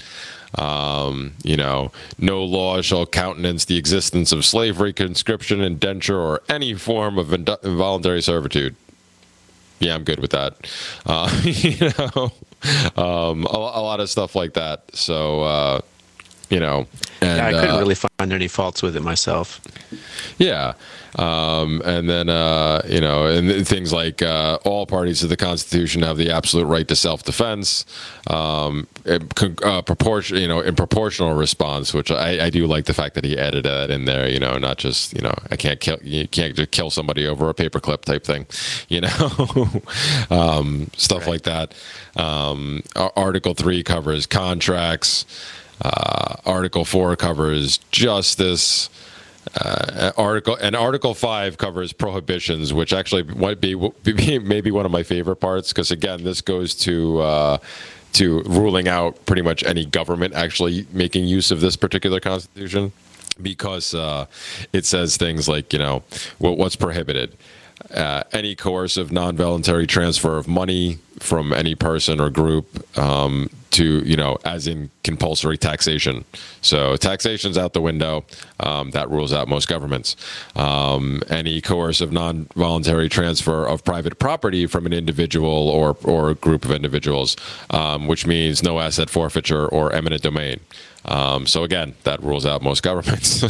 Um, you know, no law shall countenance the existence of slavery, conscription, indenture, or any form of in- involuntary servitude. Yeah, I'm good with that. Uh, you know, um, a, a lot of stuff like that. So. Uh, You know, and, yeah, I couldn't uh, really find any faults with it myself. Yeah, um, and then uh, you know, and things like uh, all parties to the Constitution have the absolute right to self-defense, um, uh, proportion, you know, in proportional response. Which I, I do like the fact that he added that in there. You know, not just you know, I can't kill, you can't just kill somebody over a paperclip type thing. You know, um, stuff Right. like that. Um, Article Three covers contracts. Uh, Article Four covers justice. Uh, article and Article Five covers prohibitions, which actually might be, be maybe one of my favorite parts because again, this goes to uh, to ruling out pretty much any government actually making use of this particular constitution, because uh, it says things like you know what, what's prohibited. Uh, any coercive, non-voluntary transfer of money from any person or group um, to, you know, as in compulsory taxation. So taxation's out the window. Um, that rules out most governments. Um, any coercive, non-voluntary transfer of private property from an individual or or a group of individuals, um, which means no asset forfeiture or eminent domain. Um, so again, that rules out most governments.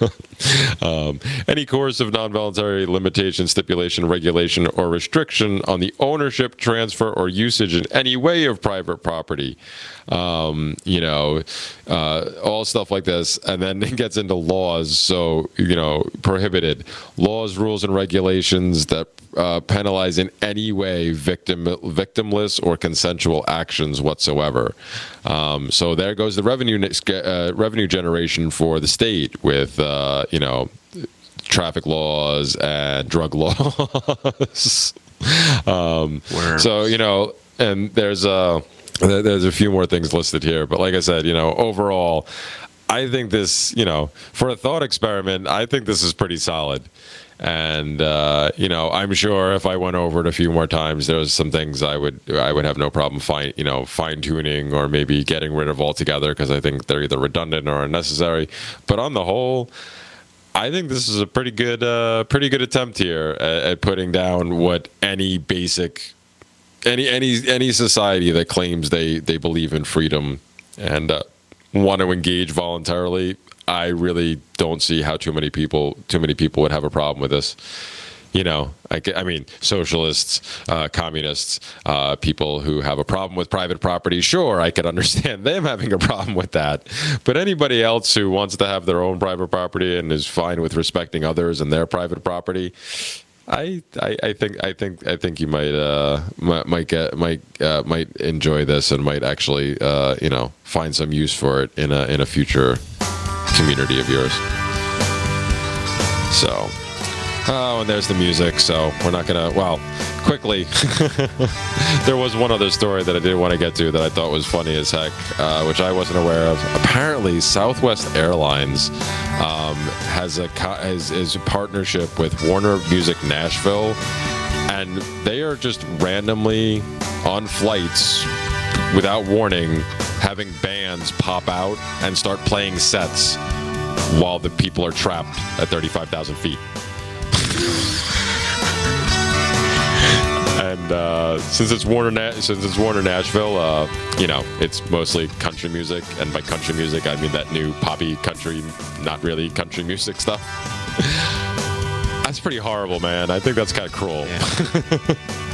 um, any coercive, non-voluntary limitation, stipulation, regulation, or restriction on the ownership, transfer, or usage in any way of private property. Um, you know, uh, all stuff like this. And then it gets into laws. So, you know, prohibited laws, rules, and regulations that uh, penalize in any way victim, victimless or consensual actions whatsoever. Um, so there goes the revenue uh, revenue generation for the state with, uh, you know, traffic laws and drug laws. um, so, you know, and there's a, there's a few more things listed here. But like I said, you know, overall, I think this, you know, for a thought experiment, I think this is pretty solid. And uh, you know, I'm sure if I went over it a few more times, there's some things I would I would have no problem fine you know fine tuning or maybe getting rid of altogether because I think they're either redundant or unnecessary. But on the whole, I think this is a pretty good uh, pretty good attempt here at, at putting down what any basic any any any society that claims they they believe in freedom and uh, want to engage voluntarily. I really don't see how too many people too many people would have a problem with this. You know, I, I mean, socialists, uh, communists, uh, people who have a problem with private property. Sure, I could understand them having a problem with that. But anybody else who wants to have their own private property and is fine with respecting others and their private property, I, I, I think I think I think you might uh, might, might get might uh, might enjoy this and might actually uh, you know find some use for it in a in a future community of yours. So, oh, and there's the music. So we're not gonna. Well, quickly, there was one other story that I didn't want to get to that I thought was funny as heck, uh, which I wasn't aware of. Apparently, Southwest Airlines um, has a has is a partnership with Warner Music Nashville, and they are just randomly on flights without warning having bands pop out and start playing sets while the people are trapped at thirty-five thousand feet. And uh, since it's Warner, Na- since it's Warner Nashville, uh, you know, it's mostly country music, and by country music, I mean that new poppy country, not really country music stuff. That's pretty horrible, man. I think that's kind of cruel. Yeah.